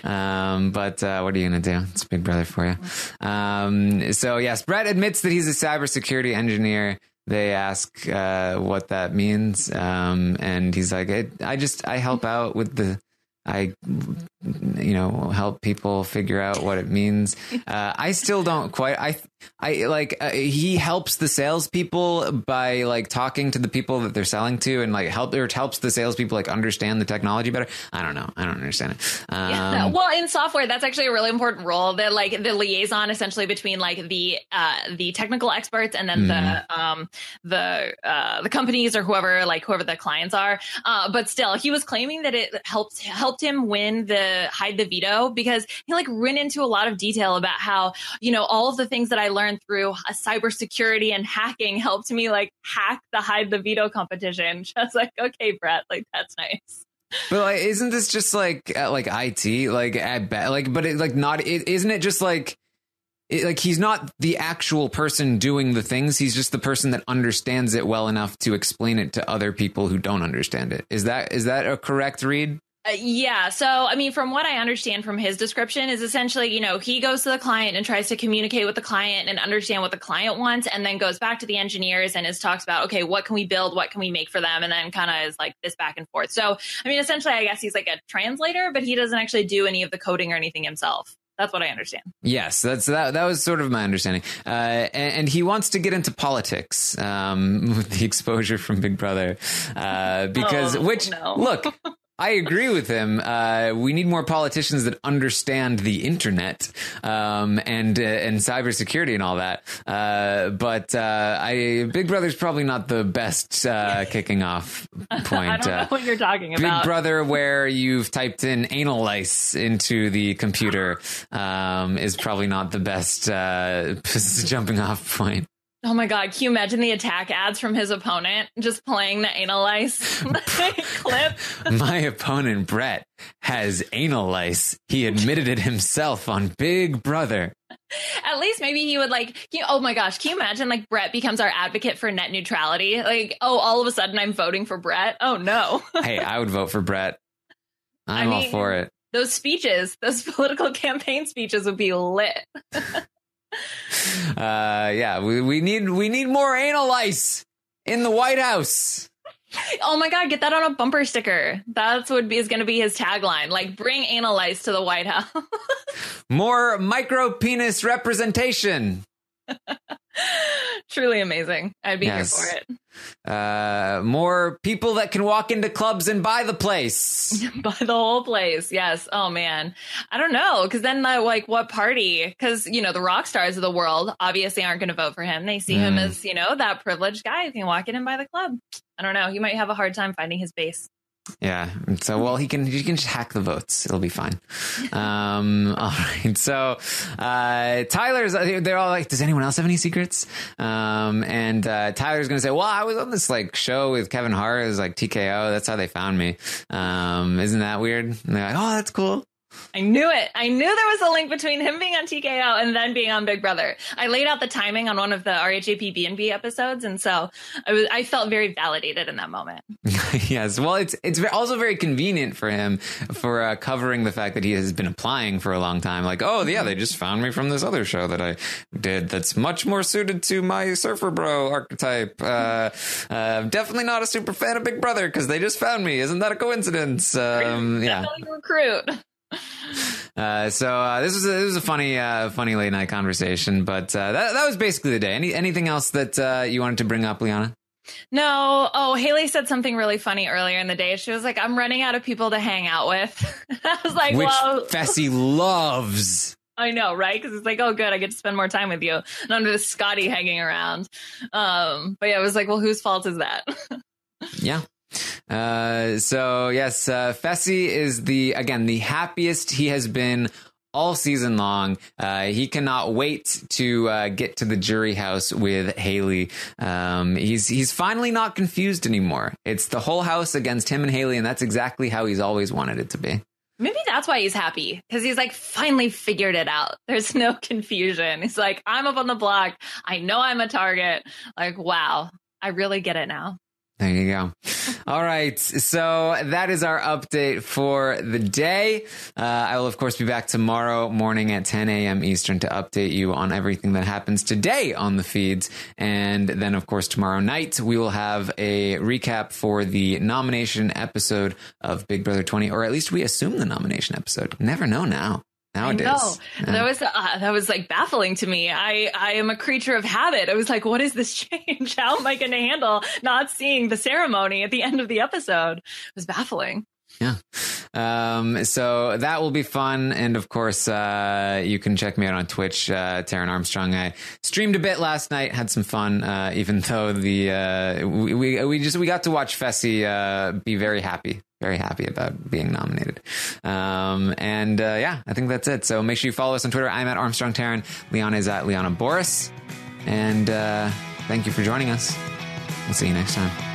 B: Um, but uh, what are you going to do? It's Big Brother for you. Um, so, yes, Brett admits that he's a cybersecurity engineer. They ask uh, what that means. Um, and he's like, I, I just I help out with the I, you know, help people figure out what it means. Uh, I still don't quite. I, I like uh, he helps the salespeople by like talking to the people that they're selling to, and like help or helps the salespeople like understand the technology better. I don't know. I don't understand it. Um,
C: yeah. Well, in software, that's actually a really important role. That like the liaison essentially between like the uh, the technical experts and then mm. the um the uh, the companies or whoever like whoever the clients are. Uh, but still, he was claiming that it helped helped him win the hide the veto because he like went into a lot of detail about how, you know, all of the things that I learned through a cybersecurity and hacking helped me like hack the hide the veto competition. Just like, okay, Brett, like that's nice.
B: But like, isn't this just like uh, like I T like at best, like but it like not it, isn't it just like it, like he's not the actual person doing the things, he's just the person that understands it well enough to explain it to other people who don't understand it. Is that is that a correct read?
C: Uh, yeah. So, I mean, from what I understand from his description is essentially, you know, he goes to the client and tries to communicate with the client and understand what the client wants, and then goes back to the engineers and is talks about, okay, what can we build? What can we make for them? And then kind of is like this back and forth. So, I mean, essentially, I guess he's like a translator, but he doesn't actually do any of the coding or anything himself. That's what I understand. Yes,
B: that's that. That was sort of my understanding. Uh, and, and he wants to get into politics um, with the exposure from Big Brother, uh, because
C: oh,
B: which
C: no.
B: look. I agree with him. Uh, we need more politicians that understand the internet um, and uh, and cybersecurity and all that. Uh, but uh, I Big Brother's probably not the best uh, kicking off point.
C: I don't know
B: uh,
C: what you're talking about.
B: Big Brother, where you've typed in anal lice into the computer, um, is probably not the best uh, jumping off point.
C: Oh my God, can you imagine the attack ads from his opponent just playing the anal lice clip?
B: My opponent, Brett, has anal lice. He admitted it himself on Big Brother.
C: At least maybe he would like, can you, oh my gosh, can you imagine like Brett becomes our advocate for net neutrality? Like, oh, all of a sudden I'm voting for Brett. Oh no.
B: Hey, I would vote for Brett. I'm I mean, all for it.
C: Those speeches, those political campaign speeches would be lit.
B: Uh, yeah, we, we need we need more anal lice in the White House.
C: Oh my God, get that on a bumper sticker. That's what is going to be his tagline. Like, bring anal lice to the White House.
B: More micro penis representation.
C: Truly amazing. I'd be
B: yes.
C: here for it.
B: uh, more people that can walk into clubs and buy the place.
C: Buy the whole place. Yes. Oh man. I don't know. Because then uh, like what party? Because, you know, the rock stars of the world obviously aren't going to vote for him. They see mm. him as, you know, that privileged guy who can walk in and buy the club. I don't know. He might have a hard time finding his base.
B: Yeah. So, well, he can, he can just hack the votes. It'll be fine. Um, all right. So, uh, Tyler's, they're all like, does anyone else have any secrets? Um, and, uh, Tyler's going to say, well, I was on this like show with Kevin Hart. It was like T K O. That's how they found me. Um, isn't that weird? And they're like, oh, that's cool.
C: I knew it. I knew there was a link between him being on T K O and then being on Big Brother. I laid out the timing on one of the R H A P B and B episodes, and so I was I felt very validated in that moment.
B: Yes, well, it's it's also very convenient for him for uh, covering the fact that he has been applying for a long time. Like, oh yeah, they just found me from this other show that I did that's much more suited to my surfer bro archetype. Uh, uh, definitely not a super fan of Big Brother because they just found me. Isn't that a coincidence? Um, yeah,
C: definitely recruit.
B: Uh, so uh, this was a, this was a funny uh, funny late night conversation, but uh, that that was basically the day. Any anything else that uh, you wanted to bring up, Liana?
C: No. Oh, Haley said something really funny earlier in the day. She was like, "I'm running out of people to hang out with." I was like,
B: which
C: "Well,
B: Fessy loves."
C: I know, right? Because it's like, oh, good, I get to spend more time with you, none of this Scotty hanging around. Um, but yeah, I was like, well, whose fault is that?
B: Yeah. Uh, so yes, uh, Fessy is the, again, the happiest he has been all season long. Uh, he cannot wait to, uh, get to the jury house with Haley. Um, he's, he's finally not confused anymore. It's the whole house against him and Haley. And that's exactly how he's always wanted it to be.
C: Maybe that's why he's happy, because he's like finally figured it out. There's no confusion. He's like, I'm up on the block. I know I'm a target. Like, wow, I really get it now.
B: There you go. All right. So that is our update for the day. Uh, I will, of course, be back tomorrow morning at ten a.m. Eastern to update you on everything that happens today on the feeds. And then, of course, tomorrow night, we will have a recap for the nomination episode of Big Brother twenty, or at least we assume the nomination episode. Never know now. Nowadays.
C: No, yeah. that was uh, that was like baffling to me. I, I am a creature of habit. I was like, what is this change? How am I going to handle not seeing the ceremony at the end of the episode? It was baffling.
B: Yeah. Um, so that will be fun. And of course, uh, you can check me out on Twitch, uh, Taran Armstrong. I streamed a bit last night, had some fun, uh, even though the, uh, we, we, we just, we got to watch Fessy, uh, be very happy. Very happy about being nominated. Um, and uh, yeah, I think that's it. So make sure you follow us on Twitter. I'm at Armstrong Taran. Liana is at Liana Boris. And uh, thank you for joining us. We'll see you next time.